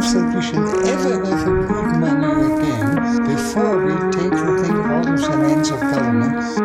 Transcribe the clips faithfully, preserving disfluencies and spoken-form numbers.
believes that we should ever, ever print money again before we take the thing out of the hands of government.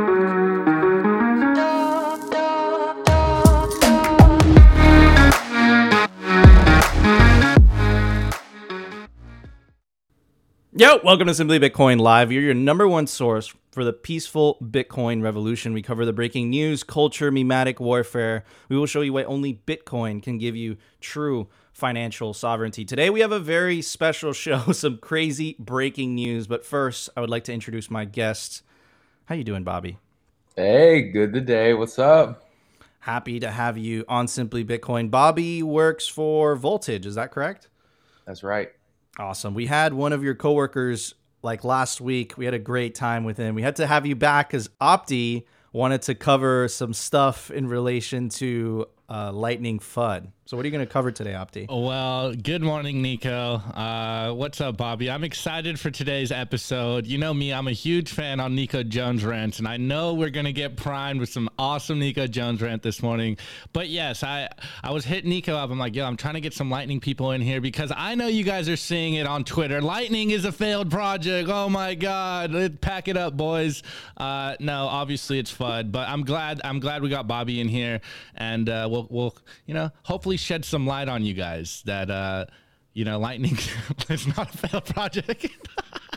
Yo, welcome to Simply Bitcoin Live. You're your number one source for the peaceful Bitcoin revolution. We cover the breaking news, culture, memetic warfare. We will show you why only Bitcoin can give you true financial sovereignty. Today we have a very special show, some crazy breaking news. But first, I would like to introduce my guest. How you doing, Bobby? Hey, good today. What's up? Happy to have you on Simply Bitcoin. Bobby works for Voltage, is that correct? That's right. Awesome. We had one of your coworkers like last week. We had a great time with him. We had to have you back because Opti wanted to cover some stuff in relation to uh, Lightning F U D. So what are you going to cover today, Opti? Well, good morning, Nico. Uh, what's up, Bobby? I'm excited for today's episode. You know me, I'm a huge fan on Nico Jones rants, and I know we're going to get primed with some awesome Nico Jones rant this morning. But yes, I, I was hitting Nico up. I'm like, yo, I'm trying to get some Lightning people in here because I know you guys are seeing it on Twitter. Lightning is a failed project. Oh my God. Let's pack it up, boys. Uh, no, obviously it's F U D, but I'm glad, I'm glad we got Bobby in here, and uh, we'll, we'll, you know, hopefully shed some light on you guys that uh you know Lightning is not a failed project. It's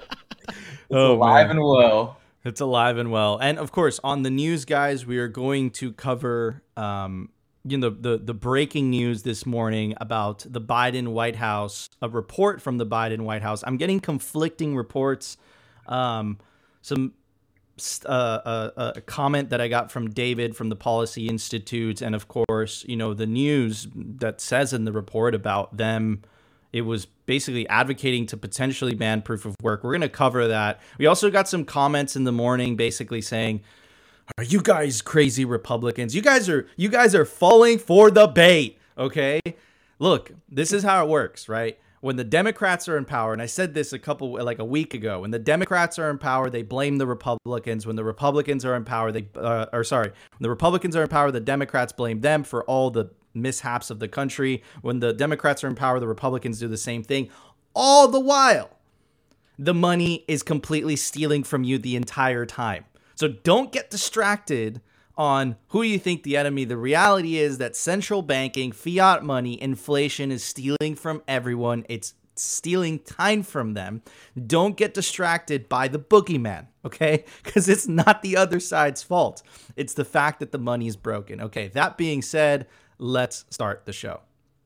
oh, alive man. and well. It's alive and well. And of course, on the news, guys, we are going to cover um you know the the breaking news this morning about the Biden White House, a report from the Biden White House. I'm getting conflicting reports. Um some Uh, a, a comment that I got from David from the Policy Institute, and of course, you know, the news that says in the report about them, it was basically advocating to potentially ban proof of work. We're going to cover that. We also got some comments in the morning basically saying, are you guys crazy Republicans? You guys are you guys are falling for the bait, okay? Look, this is how it works, right? When the Democrats are in power, and I said this a couple, like a week ago, when the Democrats are in power, they blame the Republicans. When the Republicans are in power, they, uh, or sorry, when the Republicans are in power, the Democrats blame them for all the mishaps of the country. When the Democrats are in power, the Republicans do the same thing. All the while, the money is completely stealing from you the entire time. So don't get distracted on who you think the enemy. The reality is that central banking, fiat money, inflation is stealing from everyone. It's stealing time from them. Don't get distracted by the boogeyman, okay? Because it's not the other side's fault. It's the fact that the money is broken. Okay, that being said, let's start the show.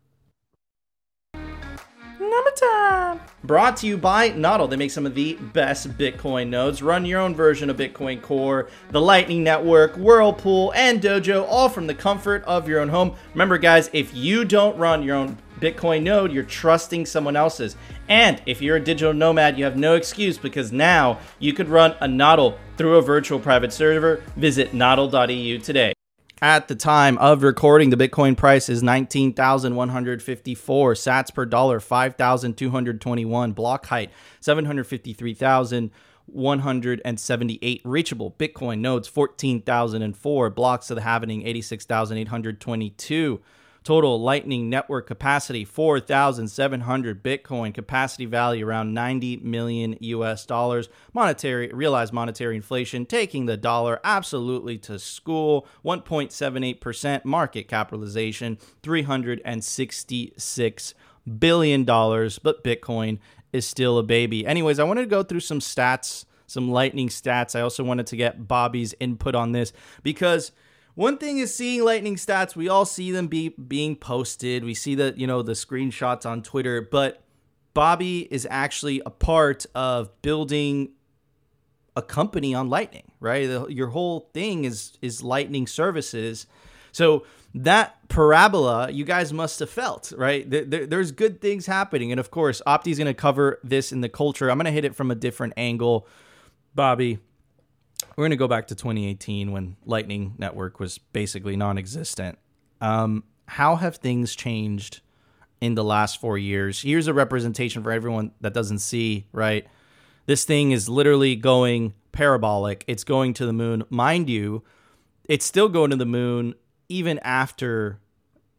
Number time. Brought to you by Nodl. They make some of the best Bitcoin nodes. Run your own version of Bitcoin Core, the Lightning Network, Whirlpool, and Dojo, all from the comfort of your own home. Remember, guys, if you don't run your own Bitcoin node, you're trusting someone else's. And if you're a digital nomad, you have no excuse because now you could run a Nodl through a virtual private server. Visit nodl dot e u today. At the time of recording, the Bitcoin price is nineteen thousand one hundred fifty-four, sats per dollar five thousand two hundred twenty-one, block height seven hundred fifty-three thousand one hundred seventy-eight, reachable Bitcoin nodes fourteen thousand four, blocks of the halvening eighty-six thousand eight hundred twenty-two. Total Lightning Network capacity, four thousand seven hundred Bitcoin. Capacity value around ninety million U S dollars. Monetary, realized monetary inflation, taking the dollar absolutely to school. one point seven eight percent market capitalization, three hundred sixty-six billion dollars. But Bitcoin is still a baby. Anyways, I wanted to go through some stats, some Lightning stats. I also wanted to get Bobby's input on this because one thing is seeing Lightning stats. We all see them be being posted. We see the, you know, the screenshots on Twitter, but Bobby is actually a part of building a company on Lightning, right? The, your whole thing is is Lightning services. So that parabola, you guys must have felt, right? There, there, there's good things happening. And of course, Opti's going to cover this in the culture. I'm going to hit it from a different angle. Bobby, we're going to go back to twenty eighteen when Lightning Network was basically non-existent. Um, how have things changed in the last four years? Here's a representation for everyone that doesn't see, right? This thing is literally going parabolic. It's going to the moon. Mind you, it's still going to the moon even after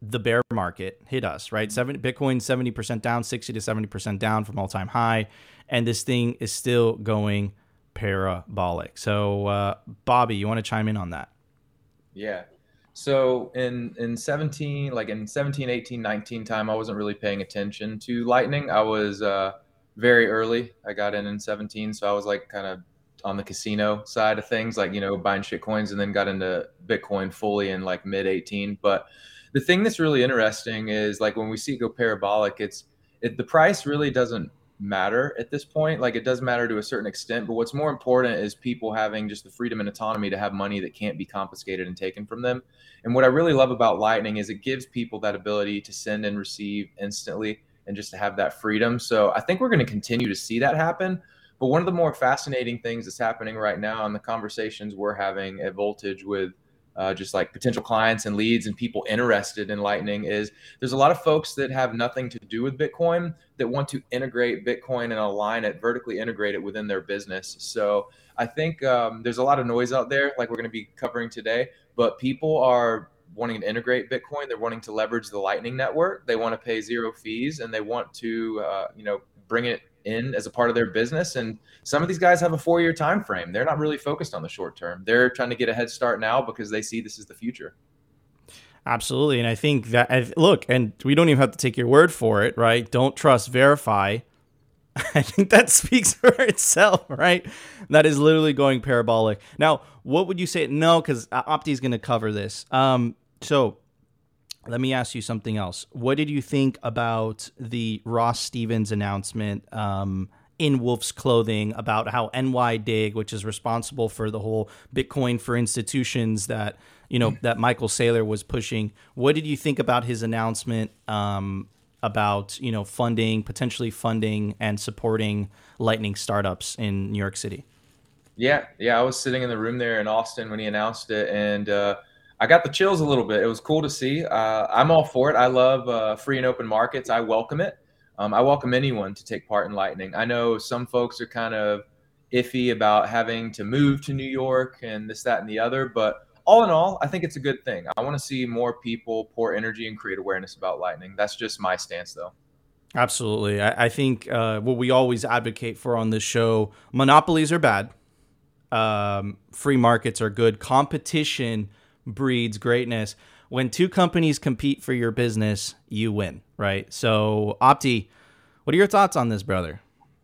the bear market hit us, right? Seven, Bitcoin seventy percent down, sixty to seventy percent down from all-time high, and this thing is still going parabolic. So, uh, Bobby, you want to chime in on that? Yeah. So in in seventeen, like in seventeen, eighteen, nineteen time, I wasn't really paying attention to Lightning. I was uh, very early. I got in in seventeen, so I was like kind of on the casino side of things, like, you know, buying shit coins, and then got into Bitcoin fully in like mid eighteen. But the thing that's really interesting is like when we see it go parabolic, it's it, the price really doesn't matter at this point. Like it does matter to a certain extent, but what's more important is people having just the freedom and autonomy to have money that can't be confiscated and taken from them. And what I really love about Lightning is it gives people that ability to send and receive instantly and just to have that freedom. So I think we're going to continue to see that happen. But one of the more fascinating things that's happening right now in the conversations we're having at Voltage with uh, just like potential clients and leads and people interested in Lightning is there's a lot of folks that have nothing to do with Bitcoin that want to integrate Bitcoin and align it, vertically integrate it within their business. So I think um, there's a lot of noise out there, like we're going to be covering today, but people are wanting to integrate Bitcoin. They're wanting to leverage the Lightning Network. They want to pay zero fees, and they want to, uh, you know, bring it in as a part of their business. And some of these guys have a four-year time frame. They're not really focused on the short term. They're trying to get a head start now because they see this is the future. Absolutely. And I think that, look, and we don't even have to take your word for it, right? Don't trust, verify. I think that speaks for itself, right? That is literally going parabolic. Now, what would you say? No, because Opti is going to cover this. Um, so let me ask you something else. What did you think about the Ross Stevens announcement um, in Wolf's Clothing about how N Y D I G, which is responsible for the whole Bitcoin for institutions that, you know, that Michael Saylor was pushing? What did you think about his announcement um, about, you know, funding, potentially funding and supporting Lightning startups in New York City? Yeah, yeah, I was sitting in the room there in Austin when he announced it, and uh, I got the chills a little bit. It was cool to see. Uh, I'm all for it. I love uh, free and open markets. I welcome it. Um, I welcome anyone to take part in Lightning. I know some folks are kind of iffy about having to move to New York and this, that, and the other, but all in all, I think it's a good thing. I want to see more people pour energy and create awareness about Lightning. That's just my stance, though. Absolutely. I, I think uh, what we always advocate for on this show, monopolies are bad. Um, free markets are good. Competition breeds greatness. When two companies compete for your business, you win, right? So, Opti, what are your thoughts on this, brother?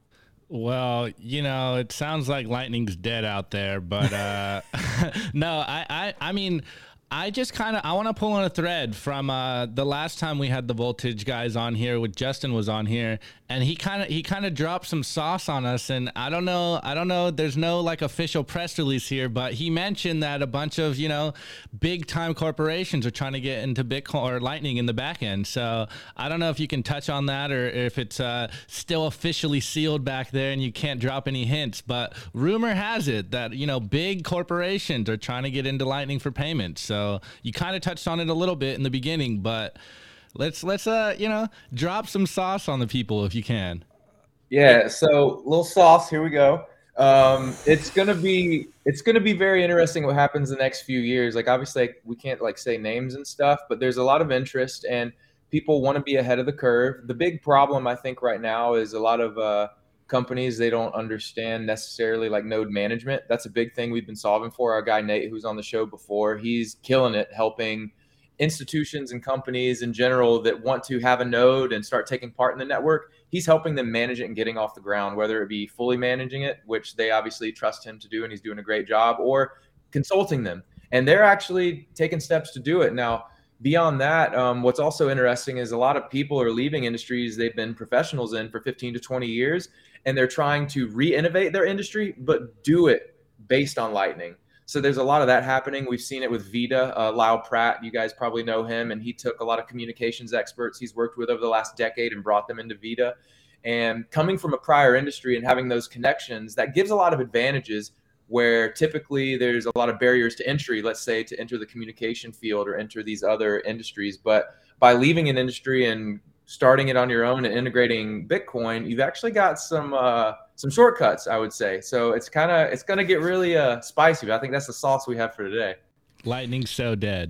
Well, you know, it sounds like Lightning's dead out there, but uh, no, I, I, I mean, I just kind of I want to pull on a thread from uh, the last time we had the Voltage guys on here, with Justin was on here, and he kind of he kind of dropped some sauce on us, and I don't know I don't know there's no like official press release here, but he mentioned that a bunch of, you know, big time corporations are trying to get into Bitcoin or Lightning in the back end. So I don't know if you can touch on that or if it's uh, still officially sealed back there and you can't drop any hints, but rumor has it that, you know, big corporations are trying to get into Lightning for payments. So So you kind of touched on it a little bit in the beginning, but let's let's uh you know drop some sauce on the people if you can. Yeah, so little sauce. Here we go. Um, it's gonna be it's gonna be very interesting what happens the next few years. Like obviously like, we can't like say names and stuff, but there's a lot of interest and people want to be ahead of the curve. The big problem I think right now is a lot of uh, companies, they don't understand necessarily like node management. That's a big thing we've been solving for. Our guy Nate, who's on the show before, he's killing it helping institutions and companies in general that want to have a node and start taking part in the network. He's helping them manage it and getting off the ground, whether it be fully managing it, which they obviously trust him to do and he's doing a great job, or consulting them. And they're actually taking steps to do it. Now, beyond that, um, what's also interesting is a lot of people are leaving industries they've been professionals in for fifteen to twenty years, and they're trying to re-innovate their industry, but do it based on Lightning. So there's a lot of that happening. We've seen it with Vita, uh, Lyle Pratt. You guys probably know him, and he took a lot of communications experts he's worked with over the last decade and brought them into Vita. And coming from a prior industry and having those connections, that gives a lot of advantages where typically there's a lot of barriers to entry, let's say to enter the communication field or enter these other industries. But by leaving an industry and starting it on your own and integrating Bitcoin, you've actually got some uh, some shortcuts, I would say. So it's kind of it's going to get really uh, spicy. But I think that's the sauce we have for today. Lightning's so dead.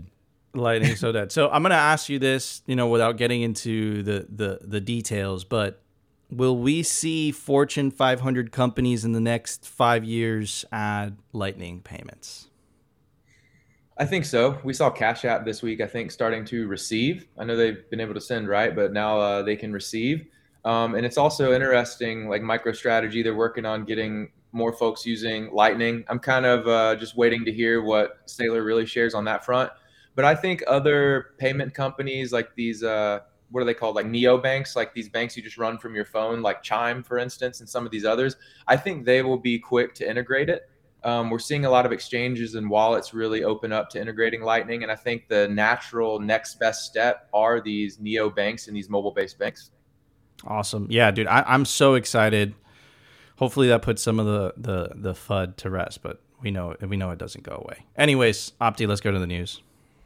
Lightning so dead. So I'm gonna ask you this, you know, without getting into the the the details, but will we see Fortune five hundred companies in the next five years add Lightning payments? I think so. We saw Cash App this week, I think, starting to receive. I know they've been able to send, right? But now uh, they can receive. Um, and it's also interesting, like MicroStrategy, they're working on getting more folks using Lightning. I'm kind of uh, just waiting to hear what Saylor really shares on that front. But I think other payment companies like these, uh, what are they called? Like neobanks, like these banks you just run from your phone, like Chime, for instance, and some of these others, I think they will be quick to integrate it. Um, we're seeing a lot of exchanges and wallets really open up to integrating Lightning. And I think the natural next best step are these neobanks and these mobile-based banks. Awesome. Yeah, dude, I, I'm so excited. Hopefully that puts some of the, the, the F U D to rest, but we know we know it doesn't go away. Anyways, Opti, let's go to the news.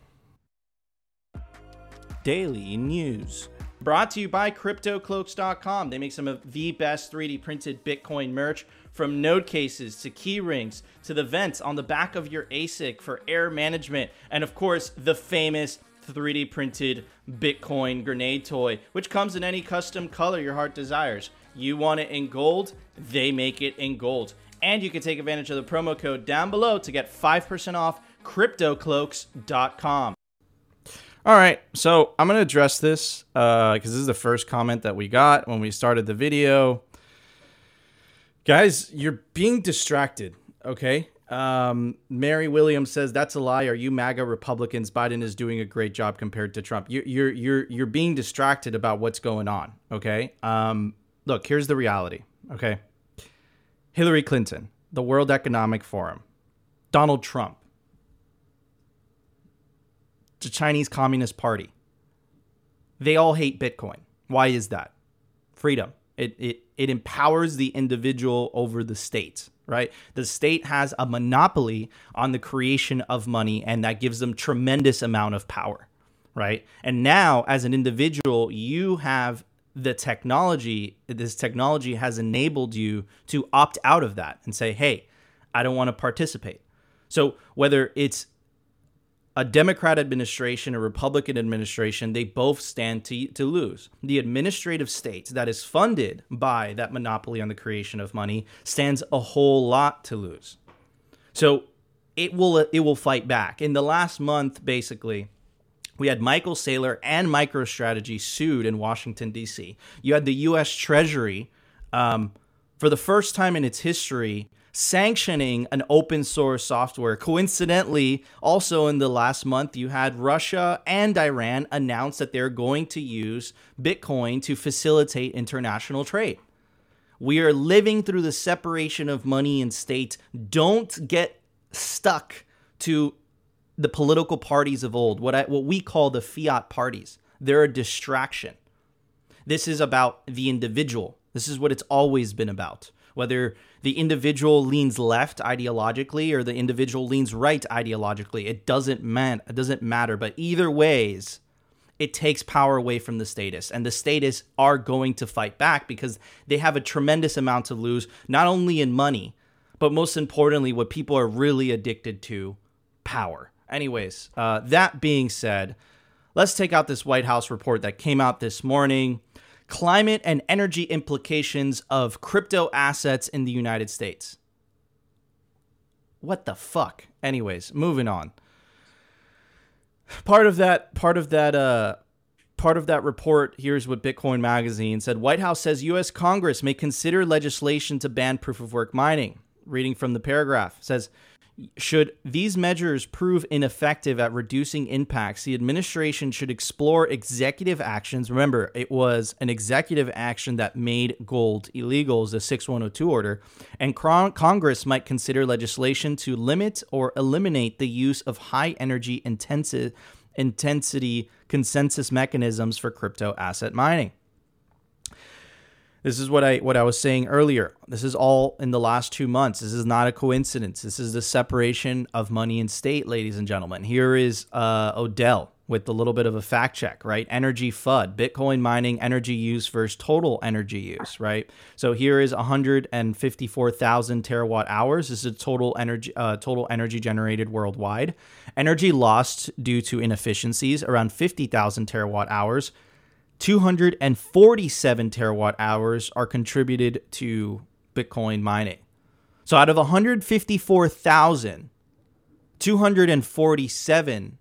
Daily news. Brought to you by Crypto Cloaks dot com. They make some of the best three D printed Bitcoin merch, from node cases to key rings to the vents on the back of your A S I C for air management, and of course the famous three D printed Bitcoin grenade toy, which comes in any custom color your heart desires. You want it in gold? They make it in gold. And you can take advantage of the promo code down below to get five percent off Crypto Cloaks dot com. All right, so I'm going to address this because uh, this is the first comment that we got when we started the video. Guys, you're being distracted, okay? Um, Mary Williams says, that's a lie. Are you MAGA Republicans? Biden is doing a great job compared to Trump. You're, you're, you're, you're being distracted about what's going on, okay? Um, look, here's the reality, okay? Hillary Clinton, the World Economic Forum, Donald Trump, the Chinese Communist Party. They all hate Bitcoin. Why is that? Freedom. It, it, it empowers the individual over the state, right? The state has a monopoly on the creation of money, and that gives them tremendous amount of power, right? And now, as an individual, you have the technology. This technology has enabled you to opt out of that and say, hey, I don't want to participate. So whether it's a Democrat administration, a Republican administration, they both stand to, to lose. The administrative state that is funded by that monopoly on the creation of money stands a whole lot to lose. So it will it will fight back. In the last month, basically, we had Michael Saylor and MicroStrategy sued in Washington, D C. You had the U S Treasury, um, for the first time in its history, sanctioning an open source software. Coincidentally, also in the last month, you had Russia and Iran announce that they're going to use Bitcoin to facilitate international trade. We are living through the separation of money and state. Don't get stuck to the political parties of old, what I, what we call the fiat parties. They're a distraction. This is about the individual. This is what it's always been about. Whether the individual leans left ideologically or the individual leans right ideologically, it doesn't man, it doesn't matter. But either ways, it takes power away from the statists. And the statists are going to fight back because they have a tremendous amount to lose, not only in money, but most importantly, what people are really addicted to, power. Anyways, uh, that being said, let's take out this White House report that came out this morning. Climate and energy implications of crypto assets in the United States. What the fuck? Anyways, moving on. Part of that, part of that, uh, part of that report, here's what Bitcoin Magazine said. White House says U S Congress may consider legislation to ban proof of work mining. Reading from the paragraph, says, should these measures prove ineffective at reducing impacts, the administration should explore executive actions. Remember, it was an executive action that made gold illegal, the six one oh two order, and Congress might consider legislation to limit or eliminate the use of high energy intensi- intensity consensus mechanisms for crypto asset mining. This is what I what I was saying earlier. This is all in the last two months. This is not a coincidence. This is the separation of money and state, ladies and gentlemen. Here is uh, Odell with a little bit of a fact check, right? Energy F U D, Bitcoin mining energy use versus total energy use, right? So here is one hundred fifty-four thousand terawatt hours. This is total energy, uh, total energy generated worldwide. Energy lost due to inefficiencies, around fifty thousand terawatt hours. two hundred forty-seven terawatt hours are contributed to Bitcoin mining. So out of one hundred fifty-four thousand, two hundred forty-seven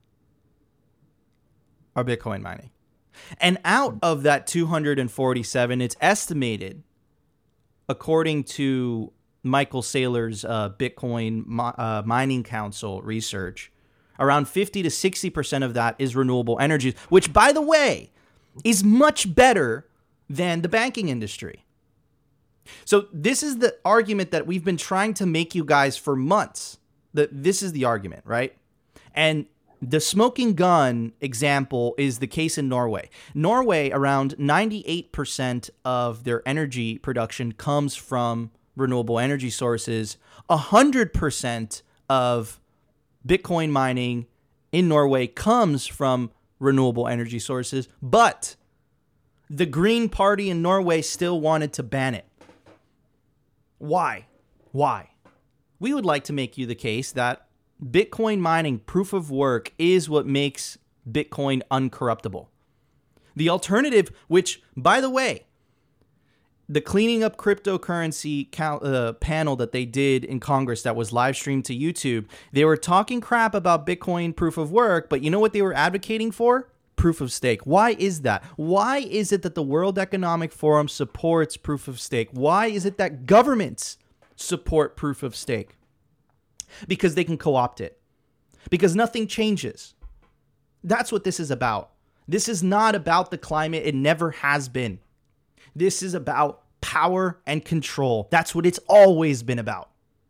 are Bitcoin mining. And out of that two hundred forty-seven, it's estimated, according to Michael Saylor's uh, Bitcoin mi- uh, Mining Council research, around fifty to sixty percent of that is renewable energy, which, by the way, is much better than the banking industry. So this is the argument that we've been trying to make you guys for months. That this is the argument, right? And the smoking gun example is the case in Norway. Norway, around ninety-eight percent of their energy production comes from renewable energy sources. one hundred percent of Bitcoin mining in Norway comes from renewable energy sources, but the Green Party in Norway still wanted to ban it. Why? Why? We would like to make you the case that Bitcoin mining proof of work is what makes Bitcoin uncorruptible. The alternative, which, by the way, the Cleaning Up Cryptocurrency uh, panel that they did in Congress that was live streamed to YouTube, they were talking crap about Bitcoin proof of work, but you know what they were advocating for? Proof of stake. Why is that? Why is it that the World Economic Forum supports proof of stake? Why is it that governments support proof of stake? Because they can co-opt it. Because nothing changes. That's what this is about. This is not about the climate. It never has been. This is about power and control. That's what it's always been about.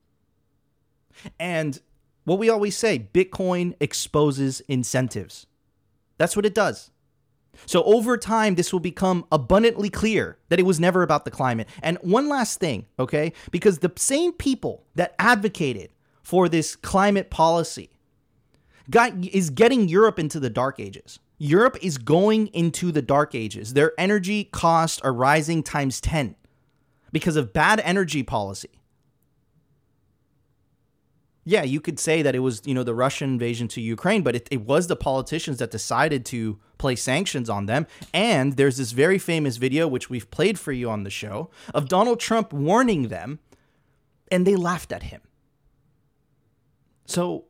And what we always say, Bitcoin exposes incentives. That's what it does. So over time, this will become abundantly clear that it was never about the climate. And one last thing, okay? Because the same people that advocated for this climate policy got, is getting Europe into the dark ages. Europe is going into the dark ages. Their energy costs are rising times ten because of bad energy policy. Yeah, you could say that it was, you know, the Russian invasion to Ukraine, but it, it was the politicians that decided to place sanctions on them. And there's this very famous video, which we've played for you on the show, of Donald Trump warning them, and they laughed at him. So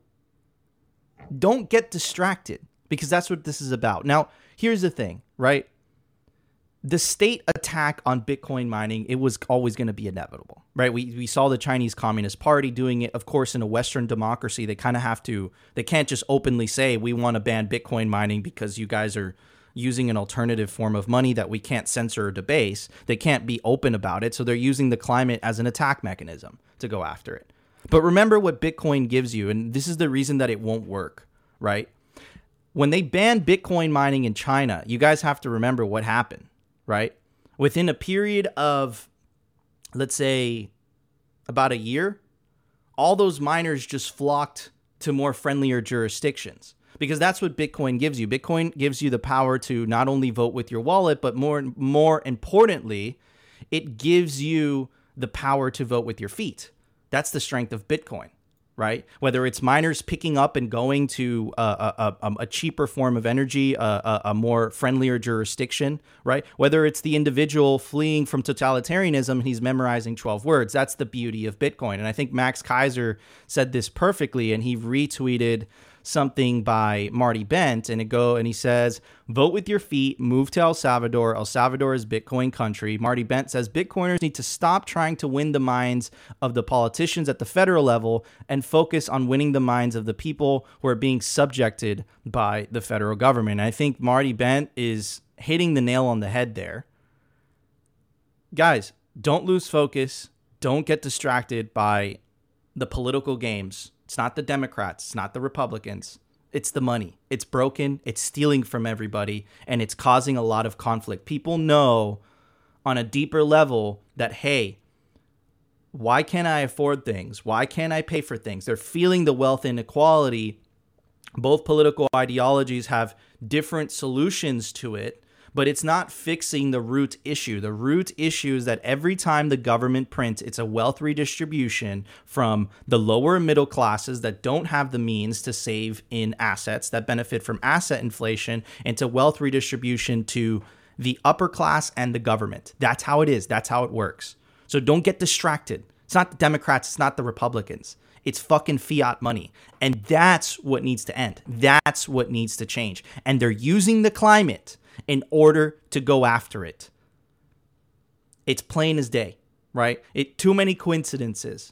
don't get distracted, because that's what this is about. Now, here's the thing, right? The state attack on Bitcoin mining, it was always going to be inevitable, right? We we saw the Chinese Communist Party doing it. Of course, in a Western democracy, they kind of have to, they can't just openly say, we want to ban Bitcoin mining because you guys are using an alternative form of money that we can't censor or debase. They can't be open about it. So they're using the climate as an attack mechanism to go after it. But remember what Bitcoin gives you, and this is the reason that it won't work, right? When they banned Bitcoin mining in China, you guys have to remember what happened, right? Within a period of, let's say, about a year, all those miners just flocked to more friendlier jurisdictions, because that's what Bitcoin gives you. Bitcoin gives you the power to not only vote with your wallet, but more, more importantly, it gives you the power to vote with your feet. That's the strength of Bitcoin, right? Whether it's miners picking up and going to a, a, a, a cheaper form of energy, a, a, a more friendlier jurisdiction, right? Whether it's the individual fleeing from totalitarianism and he's memorizing twelve words. That's the beauty of Bitcoin. And I think Max Kaiser said this perfectly, and he retweeted something by Marty Bent, and it go and he says, vote with your feet, move to El Salvador. El Salvador is Bitcoin country. Marty Bent says Bitcoiners need to stop trying to win the minds of the politicians at the federal level and focus on winning the minds of the people who are being subjected by the federal government. And I think Marty Bent is hitting the nail on the head there. Guys, don't lose focus. Don't get distracted by the political games. It's not the Democrats. It's not the Republicans. It's the money. It's broken. It's stealing from everybody, and it's causing a lot of conflict. People know on a deeper level that, hey, why can't I afford things? Why can't I pay for things? They're feeling the wealth inequality Both political ideologies have different solutions to it, but it's not fixing the root issue. The root issue is that every time the government prints, it's a wealth redistribution from the lower and middle classes that don't have the means to save in assets that benefit from asset inflation, into wealth redistribution to the upper class and the government. That's how it is. That's how it works. So don't get distracted. It's not the Democrats. It's not the Republicans. It's fucking fiat money. And that's what needs to end. That's what needs to change. And they're using the climate in order to go after it. It's plain as day, right? It too many coincidences.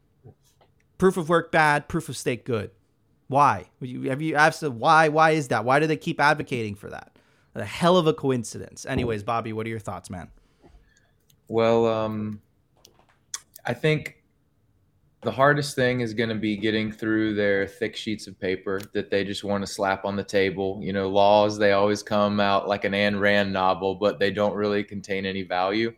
Proof of work bad, proof of stake good. Why? Have you asked why? Why is that? Why do they keep advocating for that? A hell of a coincidence. Anyways, Bobby, what are your thoughts, man? Well, um, I think the hardest thing is going to be getting through their thick sheets of paper that they just want to slap on the table. You know, laws, they always come out like an Ayn Rand novel, but they don't really contain any value.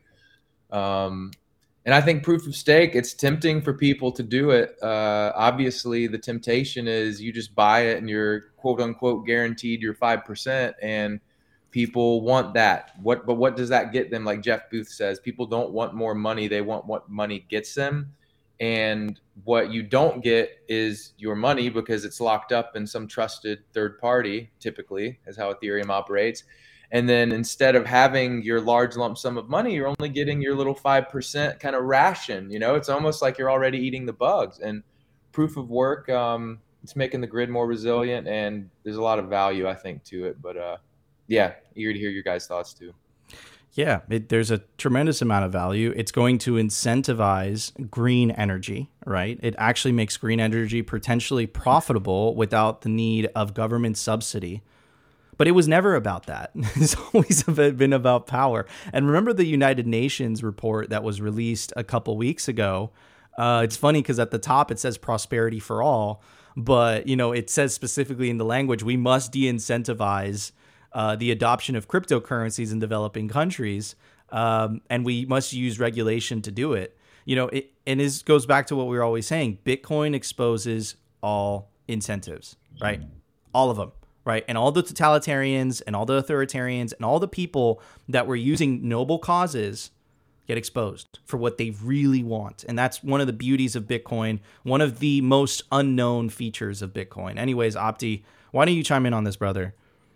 Um, and I think proof of stake, it's tempting for people to do it. Uh, obviously, the temptation is you just buy it and you're quote unquote guaranteed your five percent, and people want that. What, but what does that get them? Like Jeff Booth says, people don't want more money. They want what money gets them. And what you don't get is your money, because it's locked up in some trusted third party, typically, is how Ethereum operates. And then instead of having your large lump sum of money, you're only getting your little five percent kind of ration. You know, it's almost like you're already eating the bugs. And proof of work, um, it's making the grid more resilient, and there's a lot of value, I think, to it. But uh, yeah, eager to hear your guys' thoughts too. Yeah, it, there's a tremendous amount of value. It's going to incentivize green energy, right? It actually makes green energy potentially profitable without the need of government subsidy. But it was never about that. It's always been about power. And remember the United Nations report that was released a couple weeks ago? Uh, it's funny because at the top it says prosperity for all, but you know it says specifically in the language, we must de-incentivize Uh, the adoption of cryptocurrencies in developing countries, um, and we must use regulation to do it. You know, it, and this goes back to what we were always saying. Bitcoin exposes all incentives, right? All of them, right? And all the totalitarians and all the authoritarians and all the people that were using noble causes get exposed for what they really want. And that's one of the beauties of Bitcoin, one of the most unknown features of Bitcoin. Anyways, Opti, why don't you chime in on this, brother?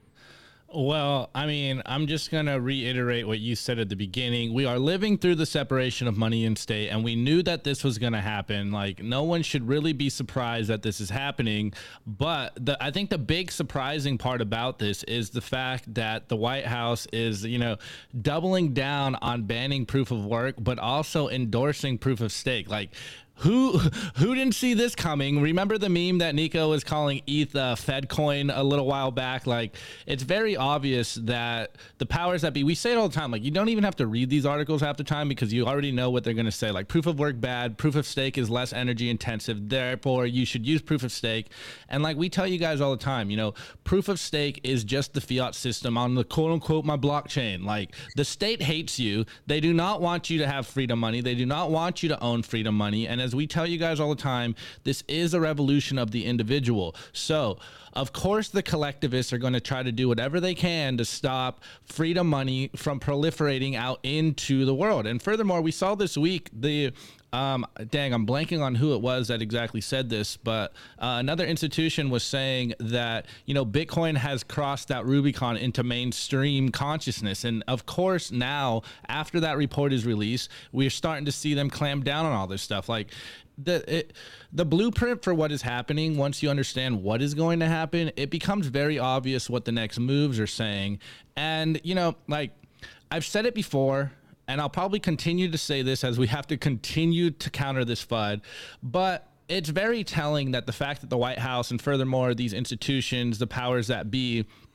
Well, I mean, I'm just going to reiterate what you said at the beginning. We are living through the separation of money and state, and we knew that this was going to happen. Like, no one should really be surprised that this is happening. But the, I think the big surprising part about this is the fact that the White House is, you know, doubling down on banning proof of work, but also endorsing proof of stake. Like, Who who didn't see this coming? Remember the meme that Nico was calling E T H uh, Fed coin a little while back? Like, it's very obvious that the powers that be, we say it all the time, like, you don't even have to read these articles half the time because you already know what they're going to say. Like, proof of work bad, proof of stake is less energy intensive, therefore you should use proof of stake. And like we tell you guys all the time, you know, proof of stake is just the fiat system on the quote unquote my blockchain. Like, the state hates you. They do not want you to have freedom money. They do not want you to own freedom money. And as we tell you guys all the time, this is a revolution of the individual. So, of course, the collectivists are going to try to do whatever they can to stop freedom money from proliferating out into the world. And furthermore, we saw this week the Um, dang, I'm blanking on who it was that exactly said this, but uh, another institution was saying that, you know, Bitcoin has crossed that Rubicon into mainstream consciousness. And of course, now, after that report is released, we're starting to see them clamp down on all this stuff. Like, the it, the blueprint for what is happening, once you understand what is going to happen, it becomes very obvious what the next moves are saying. And, you know, like, I've said it before, and I'll probably continue to say this as we have to continue to counter this FUD, but it's very telling that the fact that the White House and furthermore these institutions, the powers that be,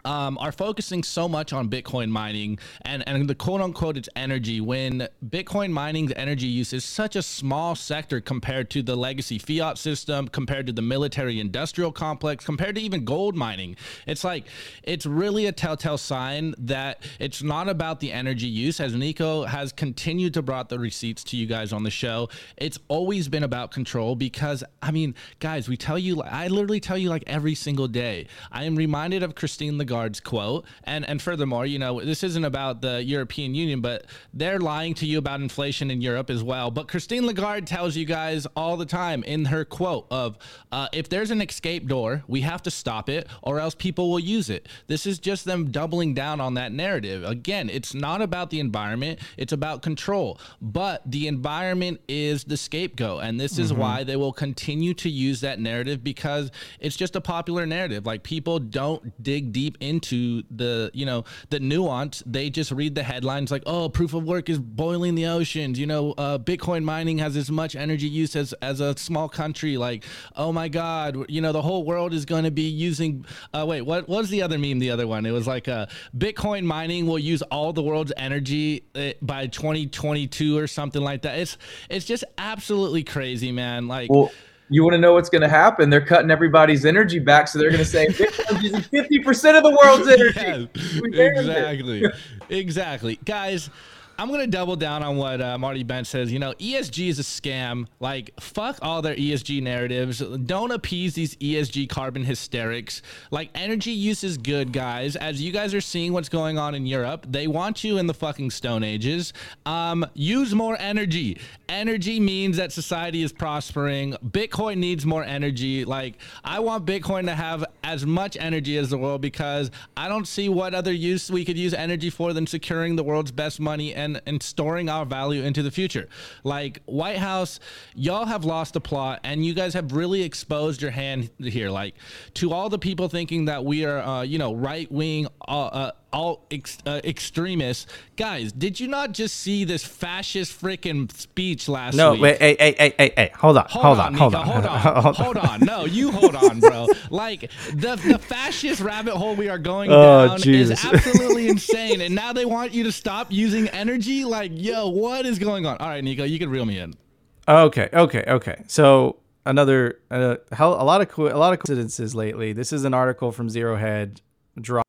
um, are focusing so much on Bitcoin mining and, and the quote unquote it's energy, when Bitcoin mining's energy use is such a small sector compared to the legacy fiat system, compared to the military industrial complex, compared to even gold mining. It's like, it's really a telltale sign that it's not about the energy use. As Nico has continued to brought the receipts to you guys on the show, it's always been about control because, I mean, guys, we tell you, I literally tell you like every single day, I am reminded of Christine Lagarde Lagarde's quote, and and furthermore, you know, this isn't about the European Union, but they're lying to you about inflation in Europe as well. But Christine Lagarde tells you guys all the time in her quote of, uh, if there's an escape door, we have to stop it or else people will use it. This is just them doubling down on that narrative. Again, it's not about the environment, it's about control, but the environment is the scapegoat, and this is mm-hmm. why they will continue to use that narrative, because it's just a popular narrative. Like, people don't dig deep into the, you know, the nuance. They just read the headlines like, oh, proof of work is boiling the oceans, you know, uh, Bitcoin mining has as much energy use as, as a small country. Like, oh my God, you know, the whole world is going to be using, uh, wait, what, what was the other meme, the other one? It was like, uh, Bitcoin mining will use all the world's energy uh, by twenty twenty-two or something like that. It's, it's just absolutely crazy, man. Like, well, you want to know what's going to happen? They're cutting everybody's energy back, so they're going to say Bitcoin's using fifty percent of the world's energy. Yes, exactly. Exactly. Guys, I'm going to double down on what uh, Marty Bent says. You know, E S G is a scam. Like, fuck all their E S G narratives. Don't appease these E S G carbon hysterics. Like, energy use is good, guys. As you guys are seeing what's going on in Europe, they want you in the fucking Stone Ages. Um, use more energy. Energy means that society is prospering. Bitcoin needs more energy. Like, I want Bitcoin to have as much energy as the world, because I don't see what other use we could use energy for than securing the world's best money and and storing our value into the future. Like, White House, y'all have lost the plot, and you guys have really exposed your hand here. Like, to all the people thinking that we are, uh, you know, right-wing, uh, uh, all ex- uh, extremists, guys, did you not just see this fascist freaking speech last no, week? No, wait, hey, hey, hey, hey, hey, hold on, hold, hold on, on, Nico, hold on, hold on, hold hold on. No, you hold on, bro. Like, the the fascist rabbit hole we are going oh, down Jesus. is absolutely insane, and now they want you to stop using energy. Like, yo, what is going on? All right, Nico, you can reel me in. Okay, okay, okay. So another, uh, hell, a lot of co- a lot of coincidences lately. This is an article from Zero Head, dropped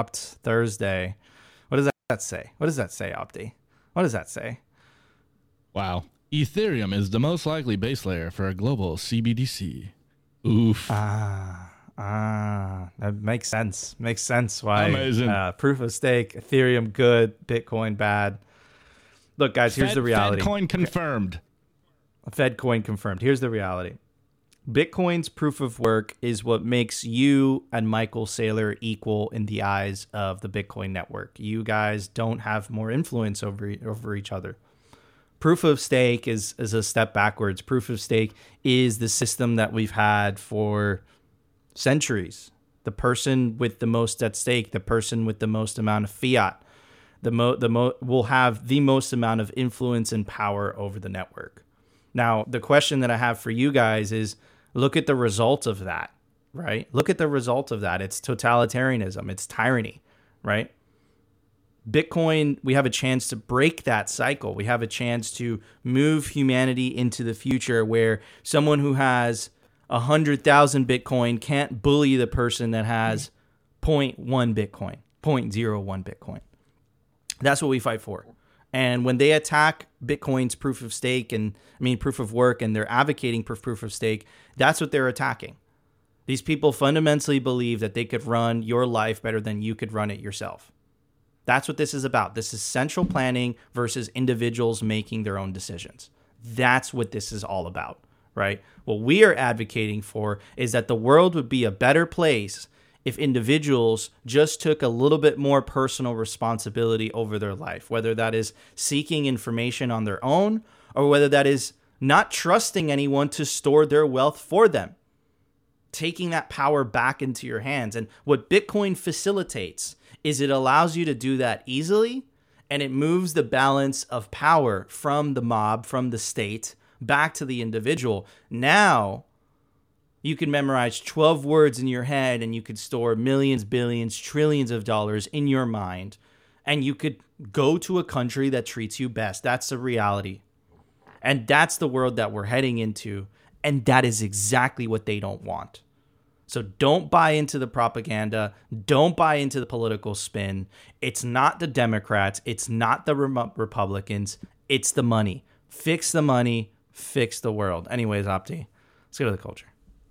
Thursday. What does that say? What does that say, Opti? What does that say? Wow. Ethereum is the most likely base layer for a global C B D C. Oof. Ah, ah, that makes sense. Makes sense why. Amazing. Uh, proof of stake, Ethereum good, Bitcoin bad. Look, guys, here's Fed, the reality. Fedcoin confirmed. Fedcoin confirmed. Here's the reality. Bitcoin's proof of work is what makes you and Michael Saylor equal in the eyes of the Bitcoin network. You guys don't have more influence over over each other. Proof of stake is, is a step backwards. Proof of stake is the system that we've had for centuries. The person with the most at stake, the person with the most amount of fiat, the mo the mo will have the most amount of influence and power over the network. Now, the question that I have for you guys is, look at the result of that, right? Look at the result of that. It's totalitarianism. It's tyranny, right? Bitcoin, we have a chance to break that cycle. We have a chance to move humanity into the future where someone who has one hundred thousand Bitcoin can't bully the person that has zero point one Bitcoin, zero point zero one Bitcoin. That's what we fight for. And when they attack Bitcoin's proof of stake and I mean proof of work, and they're advocating for proof of stake, that's what they're attacking. These people fundamentally believe that they could run your life better than you could run it yourself. That's what this is about. This is central planning versus individuals making their own decisions. That's what this is all about, right? What we are advocating for is that the world would be a better place if individuals just took a little bit more personal responsibility over their life, whether that is seeking information on their own or whether that is not trusting anyone to store their wealth for them, taking that power back into your hands. And what Bitcoin facilitates is it allows you to do that easily, and it moves the balance of power from the mob, from the state, back to the individual. Now, You could memorize twelve words in your head and you could store millions, billions, trillions of dollars in your mind. And you could go to a country that treats you best. That's the reality. And that's the world that we're heading into. And that is exactly what they don't want. So don't buy into the propaganda. Don't buy into the political spin. It's not the Democrats. It's not the Re- Republicans. It's the money. Fix the money. Fix the world. Anyways, Opti, let's go to the culture.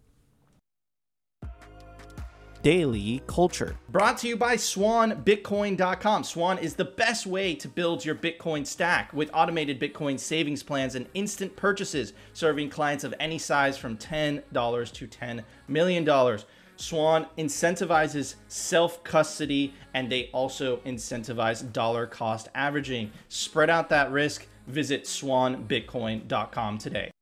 Daily Culture. Brought to you by Swan Bitcoin dot com. Swan is the best way to build your Bitcoin stack with automated Bitcoin savings plans and instant purchases, serving clients of any size from ten dollars to ten million dollars. Swan incentivizes self-custody, and they also incentivize dollar cost averaging. Spread out that risk. Visit Swan Bitcoin dot com today.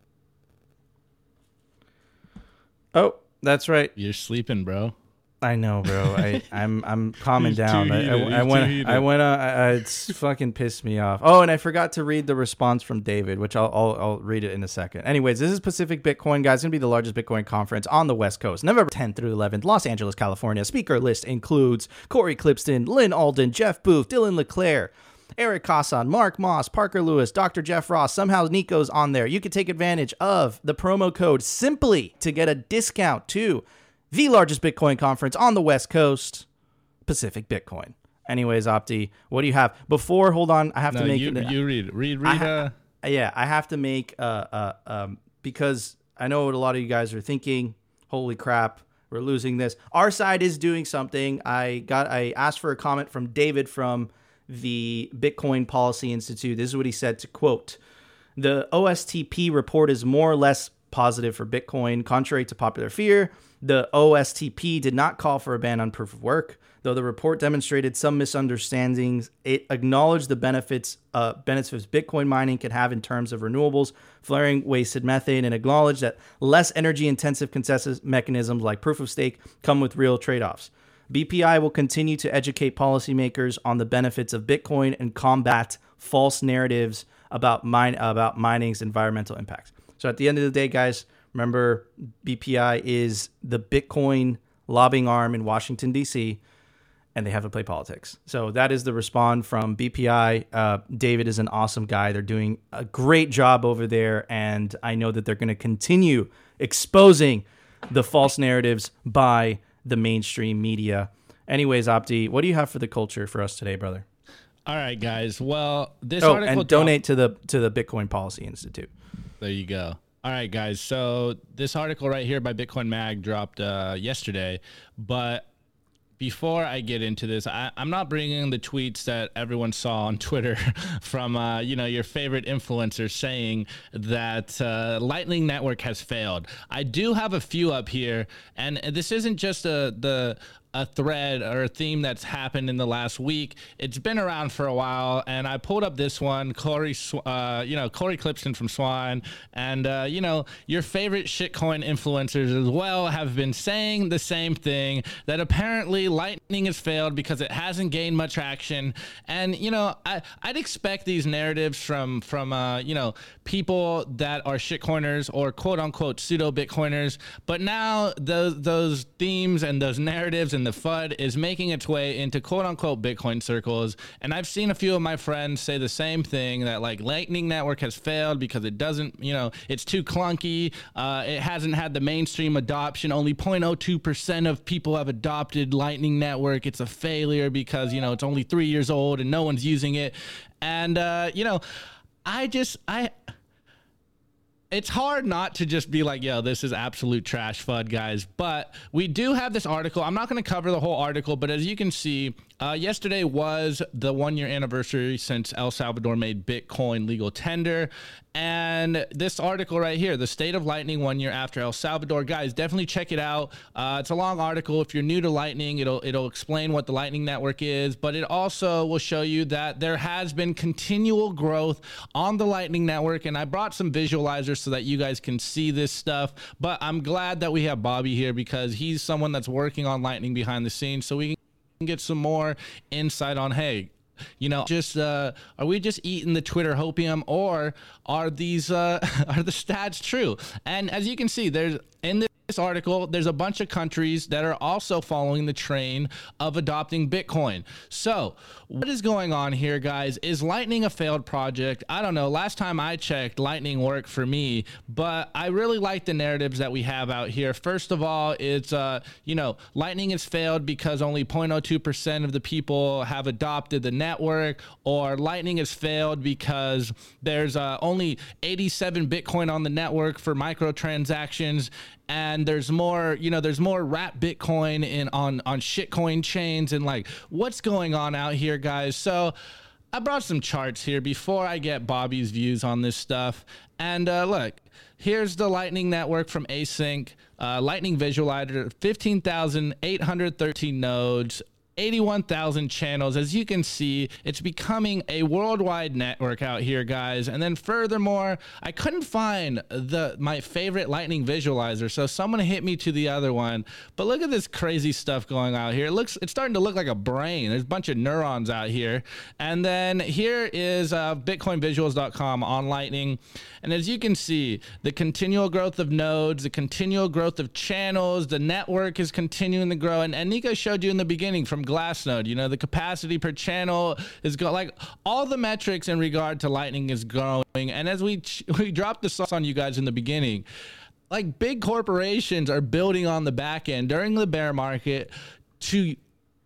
Oh, that's right. You're sleeping, bro. I know, bro. I, I'm I'm calming He's down. too I, heated. I, I He's went too heated. I went. Uh, I, it's fucking pissed me off. Oh, and I forgot to read the response from David, which I'll I'll, I'll read it in a second. Anyways, this is Pacific Bitcoin, guys. It's gonna be the largest Bitcoin conference on the West Coast, November tenth through eleventh, Los Angeles, California. Speaker list includes Corey Clipston, Lynn Alden, Jeff Booth, Dylan LeClaire, Eric Kassan, Mark Moss, Parker Lewis, Doctor Jeff Ross. Somehow Nico's on there. You can take advantage of the promo code simply to get a discount to the largest Bitcoin conference on the West Coast, Pacific Bitcoin. Anyways, Opti, what do you have? Before, hold on, I have No, to make you, it. you read it. Read, I read. ha- uh, yeah, I have to make, uh, uh, um, because I know what a lot of you guys are thinking. Holy crap, we're losing this. Our side is doing something. I got, I asked for a comment from David from the Bitcoin Policy Institute. This is what he said, to quote, "The O S T P report is more or less positive for Bitcoin. Contrary to popular fear, the O S T P did not call for a ban on proof of work. Though the report demonstrated some misunderstandings, it acknowledged the benefits uh, benefits Bitcoin mining can have in terms of renewables, flaring wasted methane, and acknowledged that less energy-intensive consensus mechanisms like proof of stake come with real trade-offs. B P I will continue to educate policymakers on the benefits of Bitcoin and combat false narratives about mine about mining's environmental impacts." So at the end of the day, guys, remember, B P I is the Bitcoin lobbying arm in Washington, D C, and they have to play politics. So that is the response from B P I. Uh, David is an awesome guy. They're doing a great job over there, and I know that they're going to continue exposing the false narratives by the mainstream media. Anyways, Opti, what do you have for the culture for us today, brother? all right, guys. Well, this Oh, article and donate to the to the Bitcoin Policy Institute. There you go. All right, guys. So this article right here by Bitcoin Mag dropped uh, yesterday. But before I get into this, I, I'm not bringing the tweets that everyone saw on Twitter from, uh, you know, your favorite influencer saying that uh, Lightning Network has failed. I do have a few up here, and this isn't just a the. a thread or a theme that's happened in the last week. It's been around for a while, and I pulled up this one, Corey, uh, you know, Corey Clipston from Swan, and uh, you know, your favorite shitcoin influencers as well have been saying the same thing, that apparently Lightning has failed because it hasn't gained much traction. And you know, I, I'd expect these narratives from from uh, you know, people that are shitcoiners or quote unquote pseudo Bitcoiners, but now those those themes and those narratives and the F U D is making its way into quote unquote Bitcoin circles. And I've seen a few of my friends say the same thing, that like Lightning Network has failed because it doesn't, you know, it's too clunky. Uh, it hasn't had the mainstream adoption. Only zero point zero two percent of people have adopted Lightning Network. It's a failure because, you know, it's only three years old and no one's using it. And, uh, you know, I just, I, it's hard not to just be like, yo, this is absolute trash F U D, guys. But we do have this article. I'm not going to cover the whole article, but as you can see, uh, yesterday was the one-year anniversary since El Salvador made Bitcoin legal tender. And this article right here, the state of Lightning one year after El Salvador, guys, definitely check it out. Uh, it's a long article. If you're new to Lightning, it'll it'll explain what the Lightning Network is, but it also will show you that there has been continual growth on the Lightning Network. And I brought some visualizers so that you guys can see this stuff. But I'm glad that we have Bobby here because he's someone that's working on Lightning behind the scenes, so we can get some more insight on, hey, you know, just uh, are we just eating the Twitter hopium, or are these uh, are the stats true? And as you can see, there's in this this article, there's a bunch of countries that are also following the train of adopting Bitcoin. So what is going on here, guys? Is Lightning a failed project? I don't know. Last time I checked, Lightning worked for me, but I really like the narratives that we have out here. First of all, it's, uh, you know, Lightning has failed because only zero point zero two percent of the people have adopted the network, or Lightning has failed because there's uh, only eighty-seven Bitcoin on the network for microtransactions, and there's more, you know, there's more wrapped Bitcoin in on on shitcoin chains, and like, what's going on out here, guys? So I brought some charts here before I get Bobby's views on this stuff. And uh, look, here's the Lightning Network from Async. Uh, Lightning Visualizer, fifteen thousand eight hundred thirteen nodes, eighty-one thousand channels. As you can see, it's becoming a worldwide network out here, guys. And then furthermore, I couldn't find the my favorite Lightning Visualizer, so someone hit me to the other one. But look at this crazy stuff going out here. It looks, it's starting to look like a brain. There's a bunch of neurons out here. And then here is uh, bitcoin visuals dot com on Lightning. And as you can see, the continual growth of nodes, the continual growth of channels, the network is continuing to grow. And, and Nico showed you in the beginning from Glassnode, you know, the capacity per channel is go like all the metrics in regard to Lightning is growing. And as we we dropped the sauce on you guys in the beginning, like big corporations are building on the back end during the bear market to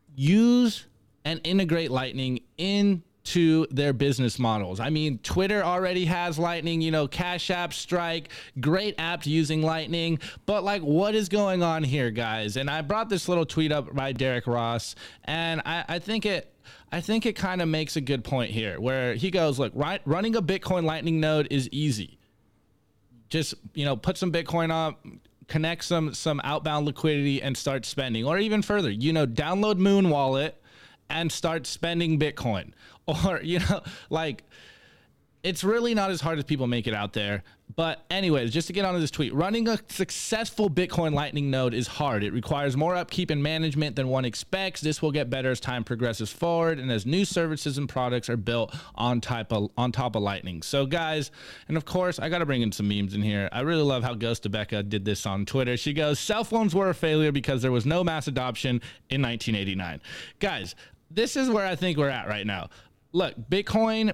use and integrate Lightning in to their business models. I mean, Twitter already has Lightning, you know, Cash App, Strike, great apps using Lightning, but like, what is going on here, guys? And I brought this little tweet up by Derek Ross, and I, I think it I think it kind of makes a good point here, where he goes, look, right, running a Bitcoin Lightning node is easy. Just, you know, put some Bitcoin up, connect some some outbound liquidity, and start spending. Or even further, you know, download Moon Wallet and start spending Bitcoin. Or, you know, like, it's really not as hard as people make it out there. But anyways, just to get onto this tweet, running a successful Bitcoin Lightning node is hard. It requires more upkeep and management than one expects. This will get better as time progresses forward and as new services and products are built on top of, on top of Lightning. So guys, and of course, I got to bring in some memes in here. I really love how Ghost of Becca did this on Twitter. She goes, cell phones were a failure because there was no mass adoption in nineteen eighty-nine. Guys, this is where I think we're at right now. Look, Bitcoin,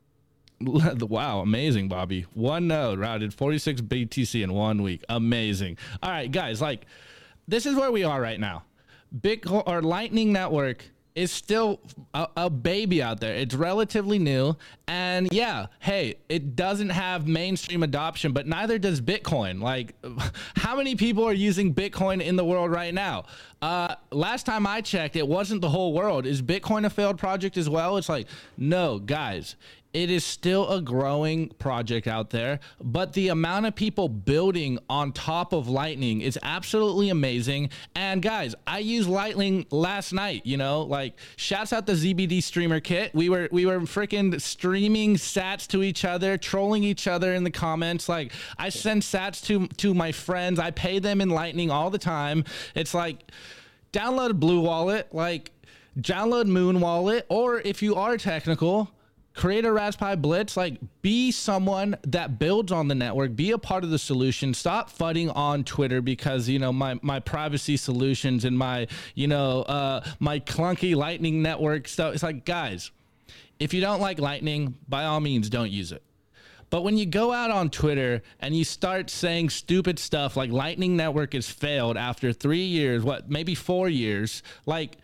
wow, amazing, Bobby. One node routed forty-six B T C in one week. Amazing. All right, guys, like, this is where we are right now. Bitcoin or Lightning Network is still a, a baby out there. It's relatively new. And yeah, hey, it doesn't have mainstream adoption, but neither does Bitcoin. Like, how many people are using Bitcoin in the world right now? Uh, last time I checked, it wasn't the whole world. Is Bitcoin a failed project as well? It's like, no, guys. It is still a growing project out there, but the amount of people building on top of Lightning is absolutely amazing. And guys, I used Lightning last night, you know, like, shouts out the Z B D streamer kit. We were, we were freaking streaming sats to each other, trolling each other in the comments. Like, I send sats to, to my friends. I pay them in Lightning all the time. It's like, download Blue Wallet, like, download Moon Wallet, or if you are technical, create a Raspberry Blitz. Like, be someone that builds on the network, be a part of the solution. Stop fudding on Twitter because, you know, my, my privacy solutions and my, you know, uh, my clunky Lightning Network stuff. It's like, guys, if you don't like Lightning, by all means, don't use it. But when you go out on Twitter and you start saying stupid stuff like Lightning Network has failed after three years, what, maybe four years, like,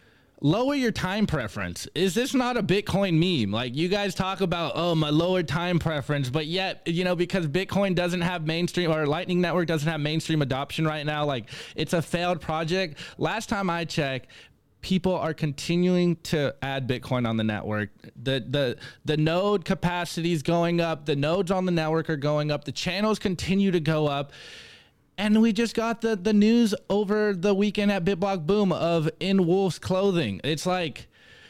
lower your time preference. Is this not a Bitcoin meme? Like, you guys talk about, oh, my lower time preference, but yet, you know, because Bitcoin doesn't have mainstream, or Lightning Network doesn't have mainstream adoption right now, like, it's a failed project. Last time I checked, people are continuing to add Bitcoin on the network. The the the node capacity is going up. The nodes on the network are going up. The channels continue to go up. And we just got the, the news over the weekend at BitBlock Boom of In Wolf's clothing. It's like,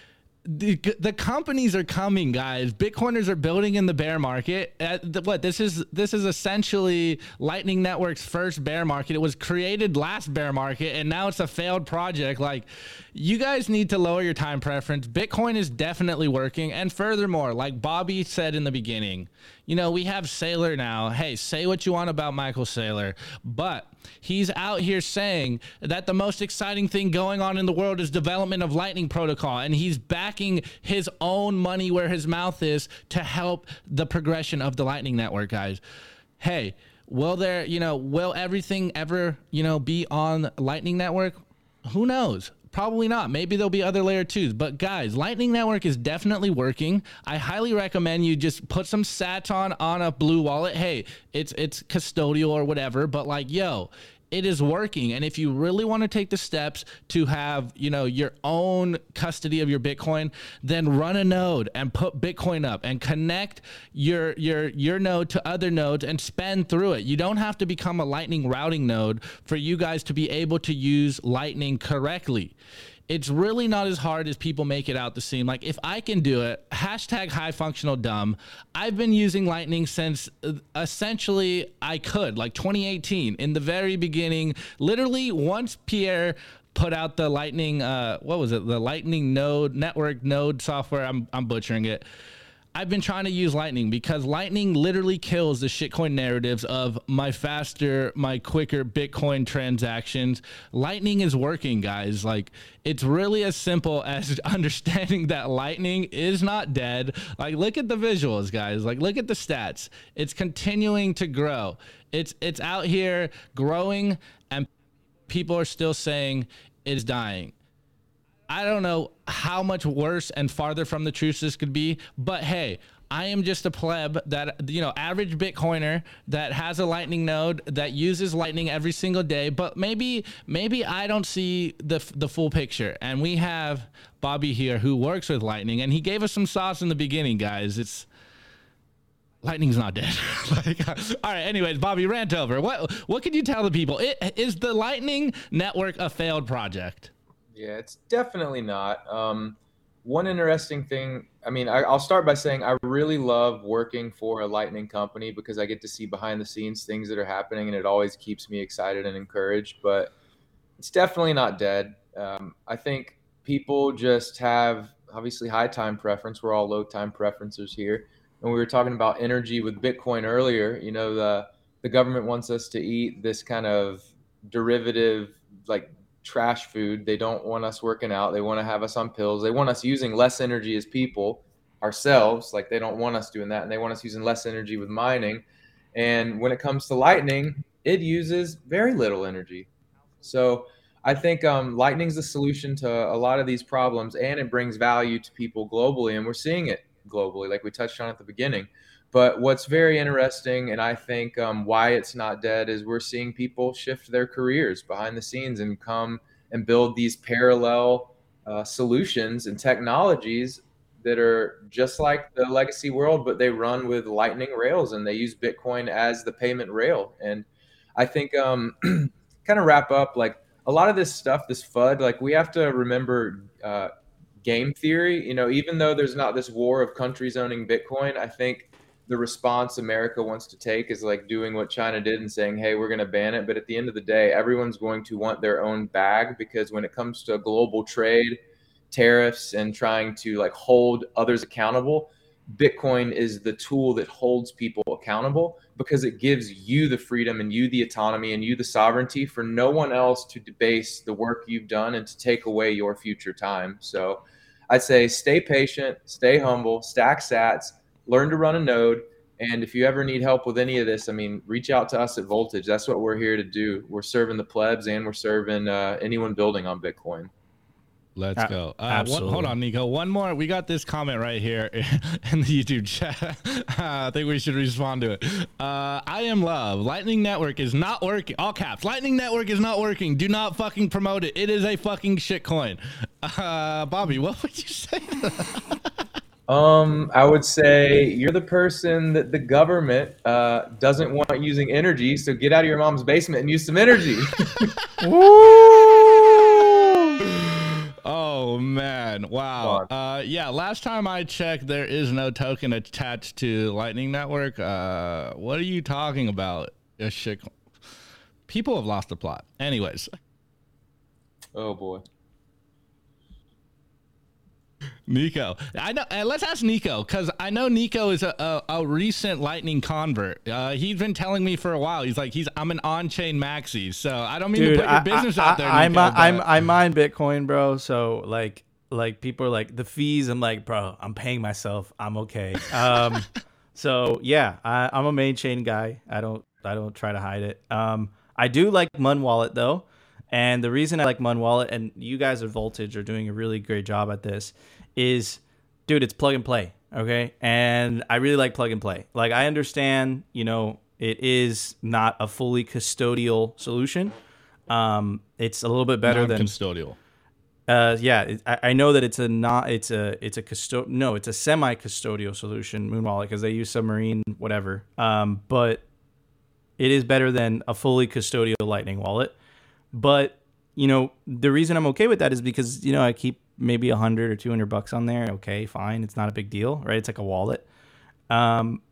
the, the companies are coming, guys. Bitcoiners are building in the bear market. Uh, the, what this is this is essentially Lightning Network's first bear market. It was created last bear market, and now it's a failed project. Like, you guys need to lower your time preference. Bitcoin is definitely working. And furthermore, like Bobby said in the beginning, you know, we have Saylor now. Hey, say what you want about Michael Saylor, but He's out here saying that the most exciting thing going on in the world is development of Lightning Protocol, and he's backing his own money where his mouth is to help the progression of the Lightning Network, guys. Hey, will there, you know, will everything ever, you know, be on Lightning Network? Who knows? Probably not. Maybe there'll be other layer twos. But guys, Lightning Network is definitely working. I highly recommend you just put some sats on on a blue wallet. Hey, it's it's custodial or whatever, but like, yo, it is working. And if you really want to take the steps to have, you know, your own custody of your Bitcoin, then run a node and put Bitcoin up and connect your your your node to other nodes and spend through it. You don't have to become a Lightning routing node for you guys to be able to use Lightning correctly. It's really not as hard as people make it out to seem. Like, if I can do it, hashtag high functional dumb. I've been using Lightning since uh, essentially I could, like twenty eighteen, in the very beginning. Literally, once Pierre put out the Lightning, uh, what was it? The Lightning node, network node software. I'm, I'm butchering it. I've been trying to use Lightning because Lightning literally kills the shitcoin narratives of my faster, my quicker Bitcoin transactions. Lightning is working, guys. Like, it's really as simple as understanding that Lightning is not dead. Like, look at the visuals, guys. Like, look at the stats. It's continuing to grow. It's it's out here growing, and people are still saying it's dying. I don't know how much worse and farther from the truth this could be, but hey, I am just a pleb that, you know, average Bitcoiner that has a Lightning node that uses Lightning every single day, but maybe maybe I don't see the the full picture. And we have Bobby here who works with Lightning, and he gave us some sauce in the beginning, guys. It's Lightning's not dead. Like, all right, anyways, Bobby, rant over. What what can you tell the people? It, is the Lightning Network a failed project? Yeah, it's definitely not. Um, one interesting thing, I mean, I, I'll start by saying I really love working for a Lightning company because I get to see behind the scenes things that are happening, and it always keeps me excited and encouraged. But it's definitely not dead. Um, I think people just have obviously high time preference. We're all low time preferencers here. And we were talking about energy with Bitcoin earlier. You know, the the government wants us to eat this kind of derivative, like, trash food. They don't want us working out. They want to have us on pills. They want us using less energy as people ourselves. Like, they don't want us doing that. And they want us using less energy with mining. And when it comes to Lightning, it uses very little energy. So I think um, Lightning's the solution to a lot of these problems, and it brings value to people globally. And we're seeing it globally, like we touched on at the beginning. But what's very interesting, and I think um, why it's not dead, is we're seeing people shift their careers behind the scenes and come and build these parallel uh, solutions and technologies that are just like the legacy world, but they run with Lightning rails and they use Bitcoin as the payment rail. And I think um, kind of wrap up, like, a lot of this stuff, this F U D, like, we have to remember uh, game theory. You know, even though there's not this war of countries owning Bitcoin, I think the response America wants to take is like doing what China did and saying, hey, we're going to ban it. But at the end of the day, everyone's going to want their own bag, because when it comes to global trade, tariffs, and trying to like hold others accountable, Bitcoin is the tool that holds people accountable, because it gives you the freedom and you the autonomy and you the sovereignty for no one else to debase the work you've done and to take away your future time. So I'd say stay patient, stay humble, stack sats, learn to run a node. And if you ever need help with any of this, I mean, reach out to us at Voltage. That's what we're here to do. We're serving the plebs, and we're serving uh, anyone building on Bitcoin. Let's go. Uh, one, hold on, Nico. One more. We got this comment right here in the YouTube chat. I think we should respond to it. Uh, I am love. Lightning Network is not working. All caps. Lightning Network is not working. Do not fucking promote it. It is a fucking shitcoin. Uh, Bobby, what would you say? Um, I would say you're the person that the government uh, doesn't want using energy, so get out of your mom's basement and use some energy. Oh man, wow. Uh, yeah, last time I checked, there is no token attached to Lightning Network. Uh, what are you talking about? A shit. People have lost the plot. Anyways. Oh boy. Nico, I know. Uh, let's ask Nico because I know Nico is a, a, a recent Lightning convert. Uh, he's been telling me for a while. He's like, he's I'm an on-chain maxi. So I don't mean Dude, to put your I, business I, out there. I, Nico, I, but- I'm, I mine Bitcoin, bro. So like, like people are like the fees. I'm like, bro, I'm paying myself. I'm okay. Um, so yeah, I, I'm a main chain guy. I don't, I don't try to hide it. Um, I do like Mun Wallet though, and the reason I like Mun Wallet, and you guys at Voltage are doing a really great job at this, is, dude, it's plug and play. Okay, and I really like plug and play. Like I understand, you know, it is not a fully custodial solution. Um, it's a little bit better than non-custodial. Uh, yeah, it, I, I know that it's a not it's a it's a custo- no, it's a semi-custodial solution, Moon Wallet, because they use Submarine, whatever. Um, but it is better than a fully custodial Lightning wallet. But you know, the reason I'm okay with that is because you know I keep maybe a hundred or two hundred bucks on there. Okay, fine, it's not a big deal, right? It's like a wallet. Um,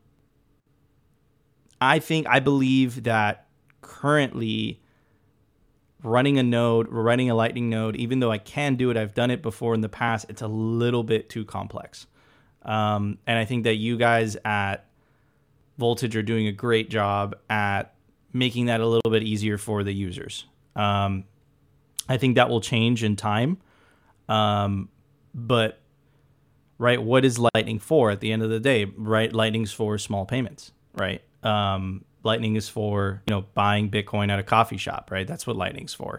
I think I believe that currently, running a node, running a Lightning node, even though I can do it, I've done it before in the past, it's a little bit too complex. Um, and I think that you guys at Voltage are doing a great job at making that a little bit easier for the users. Um, I think that will change in time. Um, but, right, what is Lightning for at the end of the day? Right, Lightning's for small payments, right? Um, Lightning is for, you know, buying Bitcoin at a coffee shop, right? That's what Lightning's for.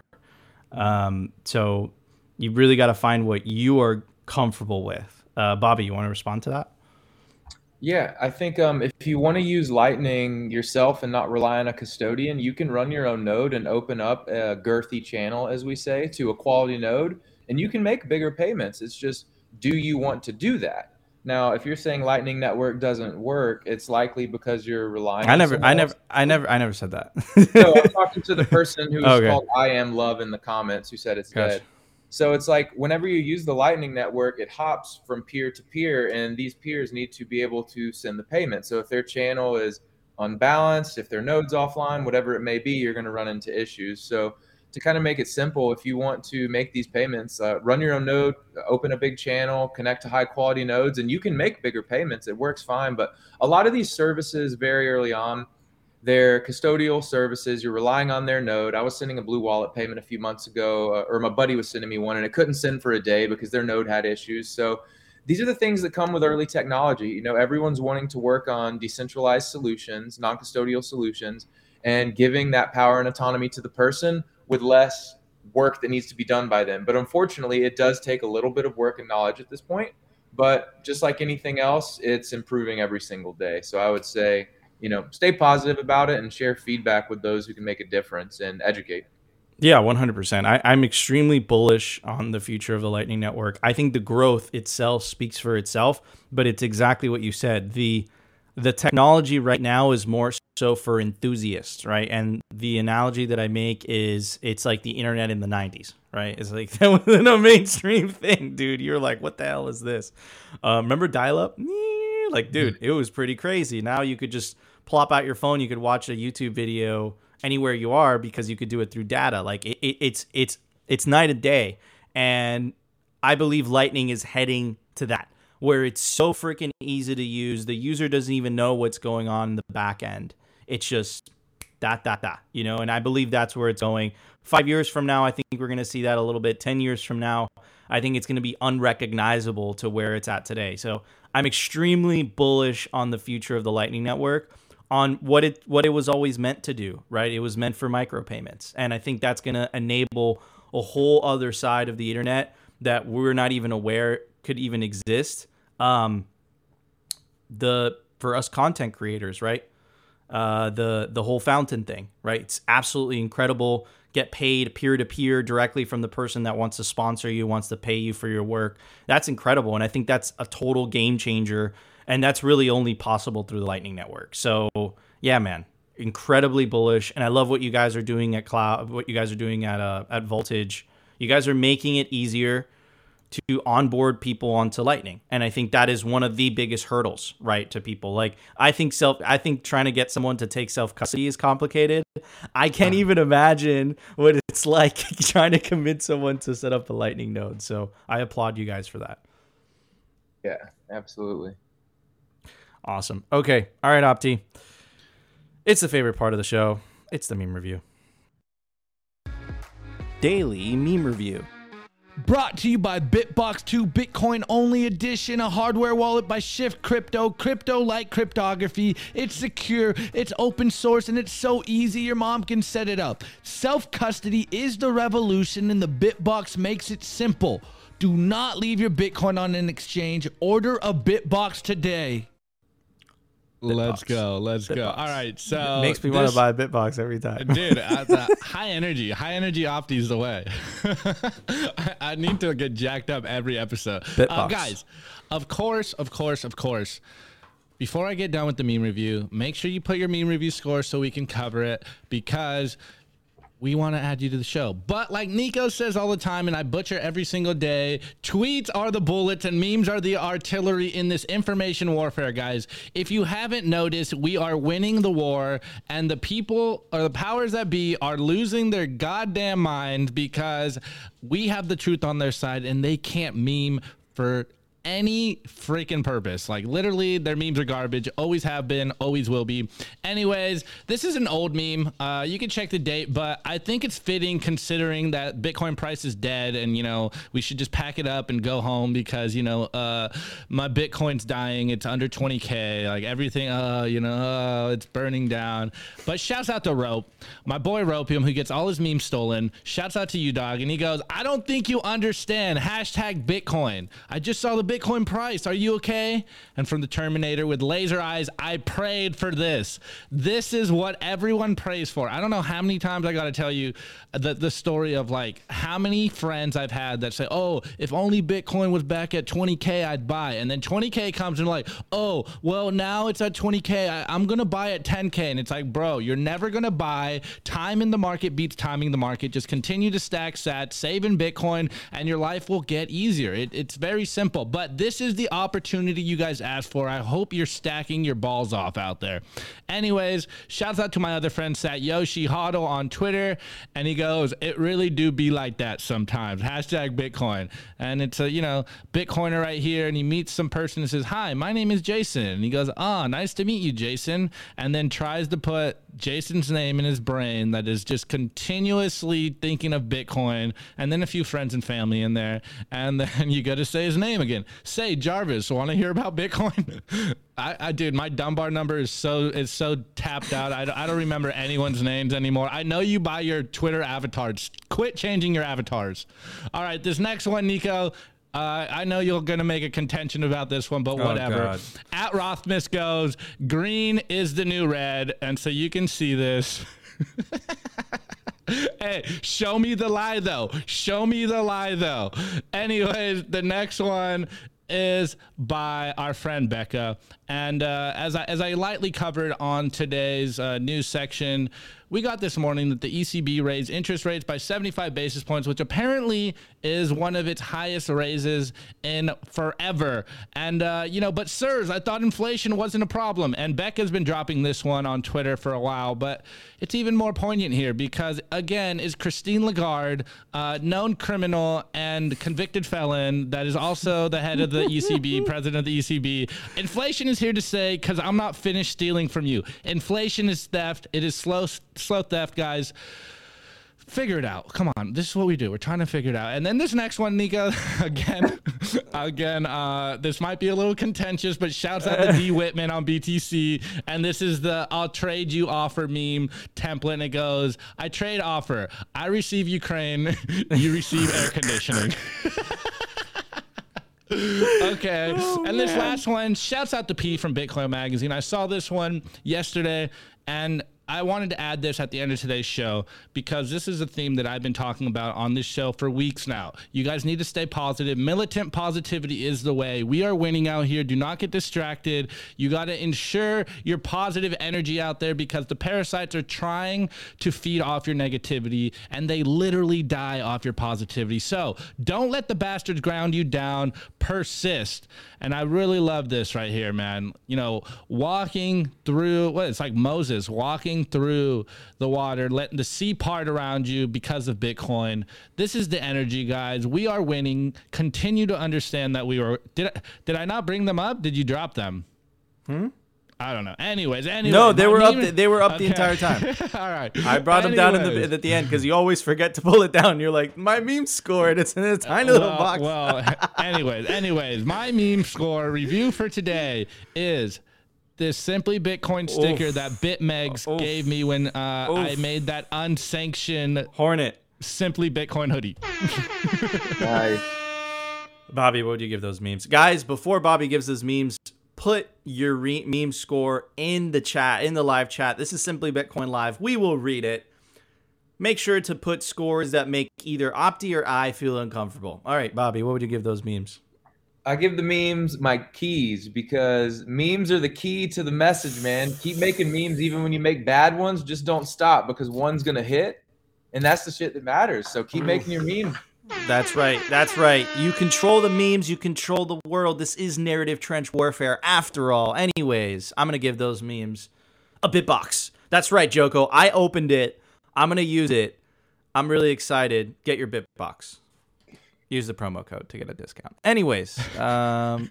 Um, so you really got to find what you are comfortable with. Uh, Bobby, you want to respond to that? Yeah, I think um, if you want to use Lightning yourself and not rely on a custodian, you can run your own node and open up a girthy channel, as we say, to a quality node, and you can make bigger payments. It's just, do you want to do that? Now, if you're saying Lightning Network doesn't work, it's likely because you're relying. I on never, someone I never, else. I never, I never said that. So I'm talking to the person who's Okay. called I Am Love in the comments who said it's Gotcha. dead. So it's like whenever you use the Lightning Network, it hops from peer to peer, and these peers need to be able to send the payment. So if their channel is unbalanced, if their node's offline, whatever it may be, you're going to run into issues. So to kind of make it simple, if you want to make these payments, uh, run your own node, open a big channel, connect to high quality nodes, and you can make bigger payments. It works fine. But a lot of these services very early on, they're custodial services. You're relying on their node. I was sending a Blue Wallet payment a few months ago, uh, or my buddy was sending me one, and it couldn't send for a day because their node had issues. So these are the things that come with early technology. You know, everyone's wanting to work on decentralized solutions, non-custodial solutions, and giving that power and autonomy to the person with less work that needs to be done by them. But unfortunately, it does take a little bit of work and knowledge at this point. But just like anything else, it's improving every single day. So I would say, you know, stay positive about it and share feedback with those who can make a difference and educate. Yeah, one hundred percent. I, I'm extremely bullish on the future of the Lightning Network. I think the growth itself speaks for itself, but it's exactly what you said. The the technology right now is more so for enthusiasts, right? And the analogy that I make is it's like the internet in the nineties, right? It's like that wasn't a mainstream thing, dude. You're like, what the hell is this? Uh, remember dial-up? Like, dude, it was pretty crazy. Now you could just plop out your phone. You could watch a YouTube video anywhere you are because you could do it through data. Like it, it, it's it's it's night and day. And I believe Lightning is heading to that, where it's so freaking easy to use. The user doesn't even know what's going on in the back end. It's just dot, dot, dot, you know, and I believe that's where it's going. Five years from now, I think we're going to see that a little bit. Ten years from now, I think it's going to be unrecognizable to where it's at today. So I'm extremely bullish on the future of the Lightning Network, on what it what it was always meant to do, right? It was meant for micropayments. And I think that's going to enable a whole other side of the internet that we're not even aware could even exist. Um, the for us content creators, right? Uh, the the whole fountain thing, right? It's absolutely incredible. Get paid peer to peer directly from the person that wants to sponsor you, wants to pay you for your work. That's incredible, and I think that's a total game changer. And that's really only possible through the Lightning Network. So yeah, man, incredibly bullish, and I love what you guys are doing at Cloud, what you guys are doing at uh, at Voltage. You guys are making it easier to onboard people onto Lightning. And I think that is one of the biggest hurdles, right, to people. Like, I think self, I think trying to get someone to take self-custody is complicated. I can't even imagine what it's like trying to convince someone to set up a Lightning node. So I applaud you guys for that. Yeah, absolutely. Awesome. Okay. All right, Opti. It's the favorite part of the show. It's the meme review. Daily meme review. Brought to you by BitBox two Bitcoin Only Edition, a hardware wallet by Shift Crypto. Crypto-like cryptography. It's secure, it's open source, and it's so easy your mom can set it up. Self-custody is the revolution, and the BitBox makes it simple. Do not leave your Bitcoin on an exchange. Order a BitBox today. Let's go. Let's Bitbox. go. All right. So It makes me want to buy a BitBox every time. Dude, uh, the high energy, high energy Opti's the way. I, I need to get jacked up every episode. Uh, guys, of course, of course, of course. Before I get done with the meme review, make sure you put your meme review score so we can cover it, because we want to add you to the show. But like Nico says all the time, and I butcher every single day, tweets are the bullets and memes are the artillery in this information warfare, guys. If you haven't noticed, we are winning the war, and the people, or the powers that be, are losing their goddamn mind because we have the truth on their side and they can't meme for any freaking purpose. Like, literally, their memes are garbage. Always have been, always will be. Anyways, this is an old meme. Uh, you can check the date, but I think it's fitting considering that Bitcoin price is dead, and, you know, we should just pack it up and go home because, you know, uh, my Bitcoin's dying. It's under twenty K. Like, everything, uh, you know, uh, it's burning down. But shouts out to Rope, my boy Ropium, who gets all his memes stolen. Shouts out to you, dog. And he goes, I don't think you understand. Hashtag Bitcoin. I just saw the Bitcoin price. Are you okay? And from the Terminator with laser eyes, I prayed for this. This is what everyone prays for. I don't know how many times I got to tell you the, the story of like how many friends I've had that say, oh, if only Bitcoin was back at twenty K, I'd buy. And then twenty K comes and like, oh, well, now it's at twenty K. I, I'm going to buy at ten K. And it's like, bro, you're never going to buy. Time in the market beats timing the market. Just continue to stack sats, save in Bitcoin, and your life will get easier. It, it's very simple. But But this is the opportunity you guys asked for. I hope you're stacking your balls off out there. Anyways, shouts out to my other friend, Sat Yoshi Hodl on Twitter. And he goes, it really do be like that sometimes. Hashtag Bitcoin. And it's a, you know, Bitcoiner right here. And he meets some person and says, hi, my name is Jason. And he goes, ah, oh, nice to meet you, Jason. And then tries to put Jason's name in his brain that is just continuously thinking of Bitcoin, and then a few friends and family in there, and then you got to say his name again. Say, Jarvis, want to hear about Bitcoin? I, I dude, my Dunbar number is so is so tapped out. I, I don't remember anyone's names anymore. I know you buy your Twitter avatars. Quit changing your avatars. All right, this next one, Nico. Uh, I know you're going to make a contention about this one, but whatever. Oh, At Rothmas goes, green is the new red. And so you can see this. Hey, show me the lie, though. Show me the lie, though. Anyways, the next one is by our friend Becca. And uh, as I as I lightly covered on today's uh, news section, we got this morning that the E C B raised interest rates by seventy-five basis points, which apparently is one of its highest raises in forever. And, uh, you know, but sirs, I thought inflation wasn't a problem. And Becca's been dropping this one on Twitter for a while, but it's even more poignant here because, again, is Christine Lagarde, uh, known criminal and convicted felon that is also the head of the E C B, president of the E C B. Inflation is here to say, because I'm not finished stealing from you. Inflation is theft. It is slow slow theft, guys. Figure it out. Come on. This is what we do. We're trying to figure it out. And then this next one, Nico, again, again, uh, this might be a little contentious, but shouts out to D Whitman on B T C. And this is the I'll trade you offer meme template. And it goes, I trade offer. I receive Ukraine. You receive air conditioning. Okay. Oh, and this man. last one, shouts out to P from Bitcoin Magazine. I saw this one yesterday, and I wanted to add this at the end of today's show because this is a theme that I've been talking about on this show for weeks now. You guys need to stay positive. Militant positivity is the way. We are winning out here. Do not get distracted. You got to ensure your positive energy out there because the parasites are trying to feed off your negativity and they literally die off your positivity. So don't let the bastards ground you down. Persist. And I really love this right here, man. You know, walking through, what, it's like Moses walking breaking through the water, letting the sea part around you because of Bitcoin. This is the energy, guys. We are winning. Continue to understand that we were. Did I, did I not bring them up? Did you drop them? Hmm. I don't know. Anyways, anyway. No, they were up. meme- The, they were up Okay. the entire time. All right. I brought them down in Anyways. the, at the end because you always forget to pull it down. You're like, my meme scored. It's in a tiny little well, box. Well, anyways, anyways, my meme score review for today is this Simply Bitcoin sticker Oof. that BitMegs Oof. gave me when uh, Oof. I made that unsanctioned Hornet. Simply Bitcoin hoodie. Nice. Bobby, what would you give those memes? Guys, before Bobby gives those memes, put your re- meme score in the chat, in the live chat. This is Simply Bitcoin Live. We will read it. Make sure to put scores that make either Opti or I feel uncomfortable. All right, Bobby, what would you give those memes? I give the memes my keys because memes are the key to the message, man. Keep making memes even when you make bad ones. Just don't stop because one's going to hit, and that's the shit that matters. So keep making your memes. That's right. That's right. You control the memes. You control the world. This is narrative trench warfare after all. Anyways, I'm going to give those memes a bitbox. That's right, Joko. I opened it. I'm going to use it. I'm really excited. Get your bitbox. Use the promo code to get a discount. Anyways, um,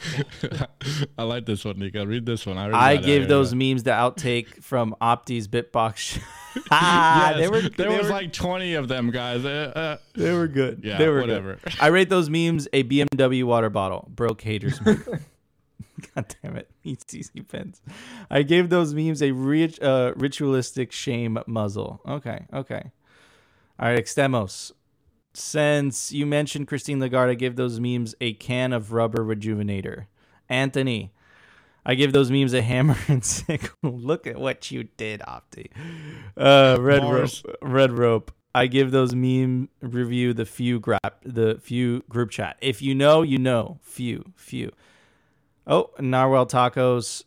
I like this one, Nico. Read this one. I, already I got it. gave I those already memes the outtake from Opti's bitbox. ah, got it. they were, Yes, there they was were, like twenty of them, guys. Uh, uh, they were good. Yeah, they were whatever. Good. I rate those memes a B M W water bottle. Broke haters. God damn it. These C C pens. I gave those memes a rit- uh, ritualistic shame muzzle. Okay, okay. All right, Extemos. Since you mentioned Christine Lagarde, I give those memes a can of rubber rejuvenator. Anthony, I give those memes a hammer and sickle. Look at what you did, Opti. Uh, red rope. Bars. Red rope. I give those meme review the few grap the few group chat. If you know, you know. Few, few. Oh, Narwhal Tacos.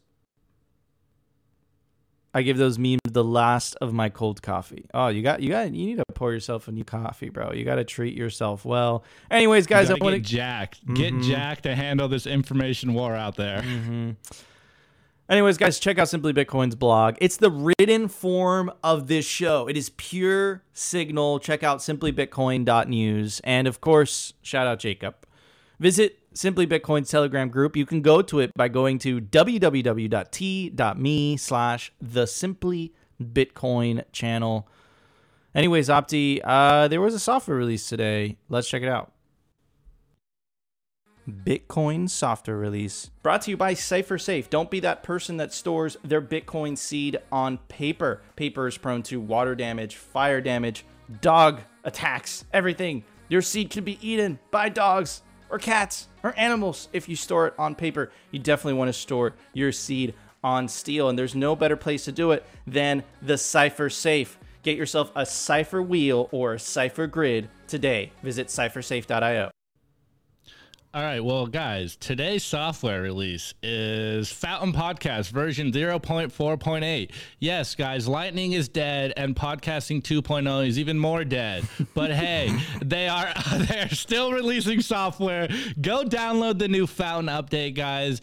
I give those memes the last of my cold coffee. Oh, you got you got you need to pour yourself a new coffee, bro. You got to treat yourself well. Anyways, guys, I gotta want get to jacked. Get Mhm. jacked to handle this information war out there. Mm-hmm. Anyways, guys, check out Simply Bitcoin's blog. It's the written form of this show. It is pure signal. Check out simply bitcoin dot news. And of course, shout out Jacob. Visit Simply Bitcoin's Telegram group. You can go to it by going to w w w dot t dot m e slash the Simply Bitcoin channel. Anyways, Opti, uh, there was a software release today. Let's check it out. Bitcoin software release. Brought to you by CipherSafe. Don't be that person that stores their Bitcoin seed on paper. Paper is prone to water damage, fire damage, dog attacks, everything. Your seed can be eaten by dogs or cats or animals if you store it on paper. You definitely want to store your seed on steel, and there's no better place to do it than the CipherSafe. Get yourself a Cipher wheel or a Cipher grid today. Visit cipher safe dot i o. All right, well, guys, today's software release is Fountain Podcast version zero point four point eight. Yes, guys, Lightning is dead, and Podcasting two point oh is even more dead. But hey, they are they are still releasing software. Go download the new Fountain update, guys.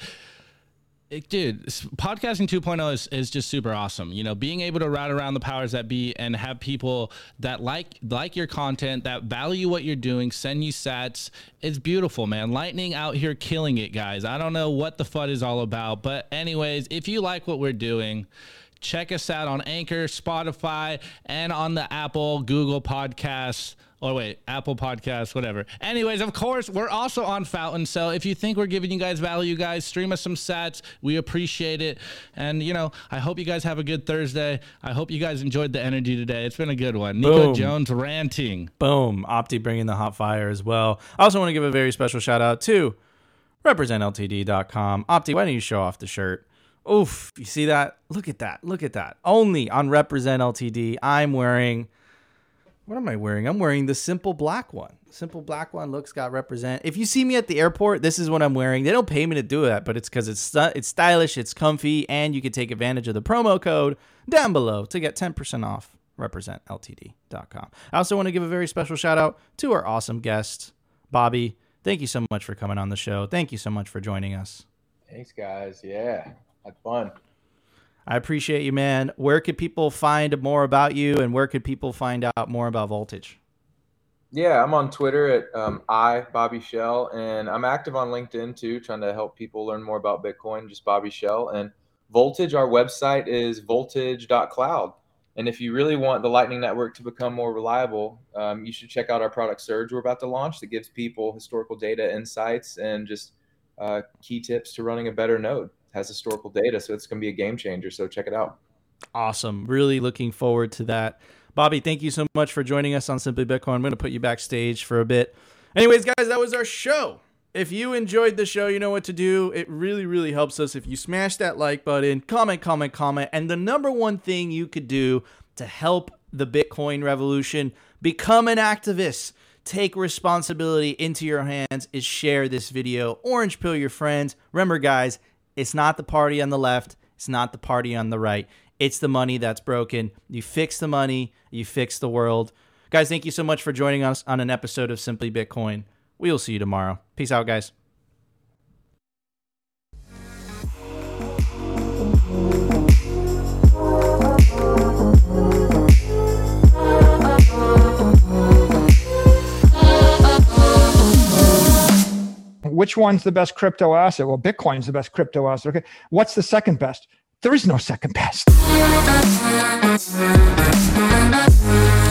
It, dude, Podcasting two point oh is, is just super awesome. You know, being able to route around the powers that be and have people that like like your content, that value what you're doing, send you sats. It's beautiful, man. Lightning out here killing it, guys. I don't know what the F U D is all about. But anyways, if you like what we're doing, check us out on Anchor, Spotify, and on the Apple, Google Podcasts. Oh, wait, Apple Podcasts, whatever. Anyways, of course, we're also on Fountain. So if you think we're giving you guys value, guys, stream us some sats. We appreciate it. And, you know, I hope you guys have a good Thursday. I hope you guys enjoyed the energy today. It's been a good one. Nico Boom. Jones ranting. Boom. Opti bringing the hot fire as well. I also want to give a very special shout out to represent L T D dot com. Opti, why don't you show off the shirt? Oof. You see that? Look at that. Look at that. Only on Represent L T D, I'm wearing... What am I wearing? I'm wearing the simple black one. Simple black one looks got represent. If you see me at the airport, this is what I'm wearing. They don't pay me to do that, but it's because it's stu- it's stylish, it's comfy, and you can take advantage of the promo code down below to get ten percent off. represent L T D dot com. I also want to give a very special shout out to our awesome guest, Bobby. Thank you so much for coming on the show. Thank you so much for joining us. Thanks, guys. Yeah, had fun. I appreciate you, man. Where could people find more about you, and where could people find out more about Voltage? Yeah, I'm on Twitter at um, I Bobby Shell, and I'm active on LinkedIn too, trying to help people learn more about Bitcoin. Just Bobby Shell. And Voltage, our website is voltage dot cloud. And if you really want the Lightning Network to become more reliable, um, you should check out our product Surge we're about to launch that gives people historical data insights and just uh, key tips to running a better node. It has historical data, so it's going to be a game changer. So check it out. Awesome. Really looking forward to that. Bobby, thank you so much for joining us on Simply Bitcoin. I'm going to put you backstage for a bit. Anyways, guys, that was our show. If you enjoyed the show, you know what to do. It really, really helps us if you smash that like button, comment, comment, comment. And the number one thing you could do to help the Bitcoin revolution become an activist, take responsibility into your hands, is share this video. Orange pill your friends. Remember, guys, it's not the party on the left. It's not the party on the right. It's the money that's broken. You fix the money, you fix the world. Guys, thank you so much for joining us on an episode of Simply Bitcoin. We will see you tomorrow. Peace out, guys. Which one's the best crypto asset? Well, Bitcoin's the best crypto asset. Okay. What's the second best? There is no second best.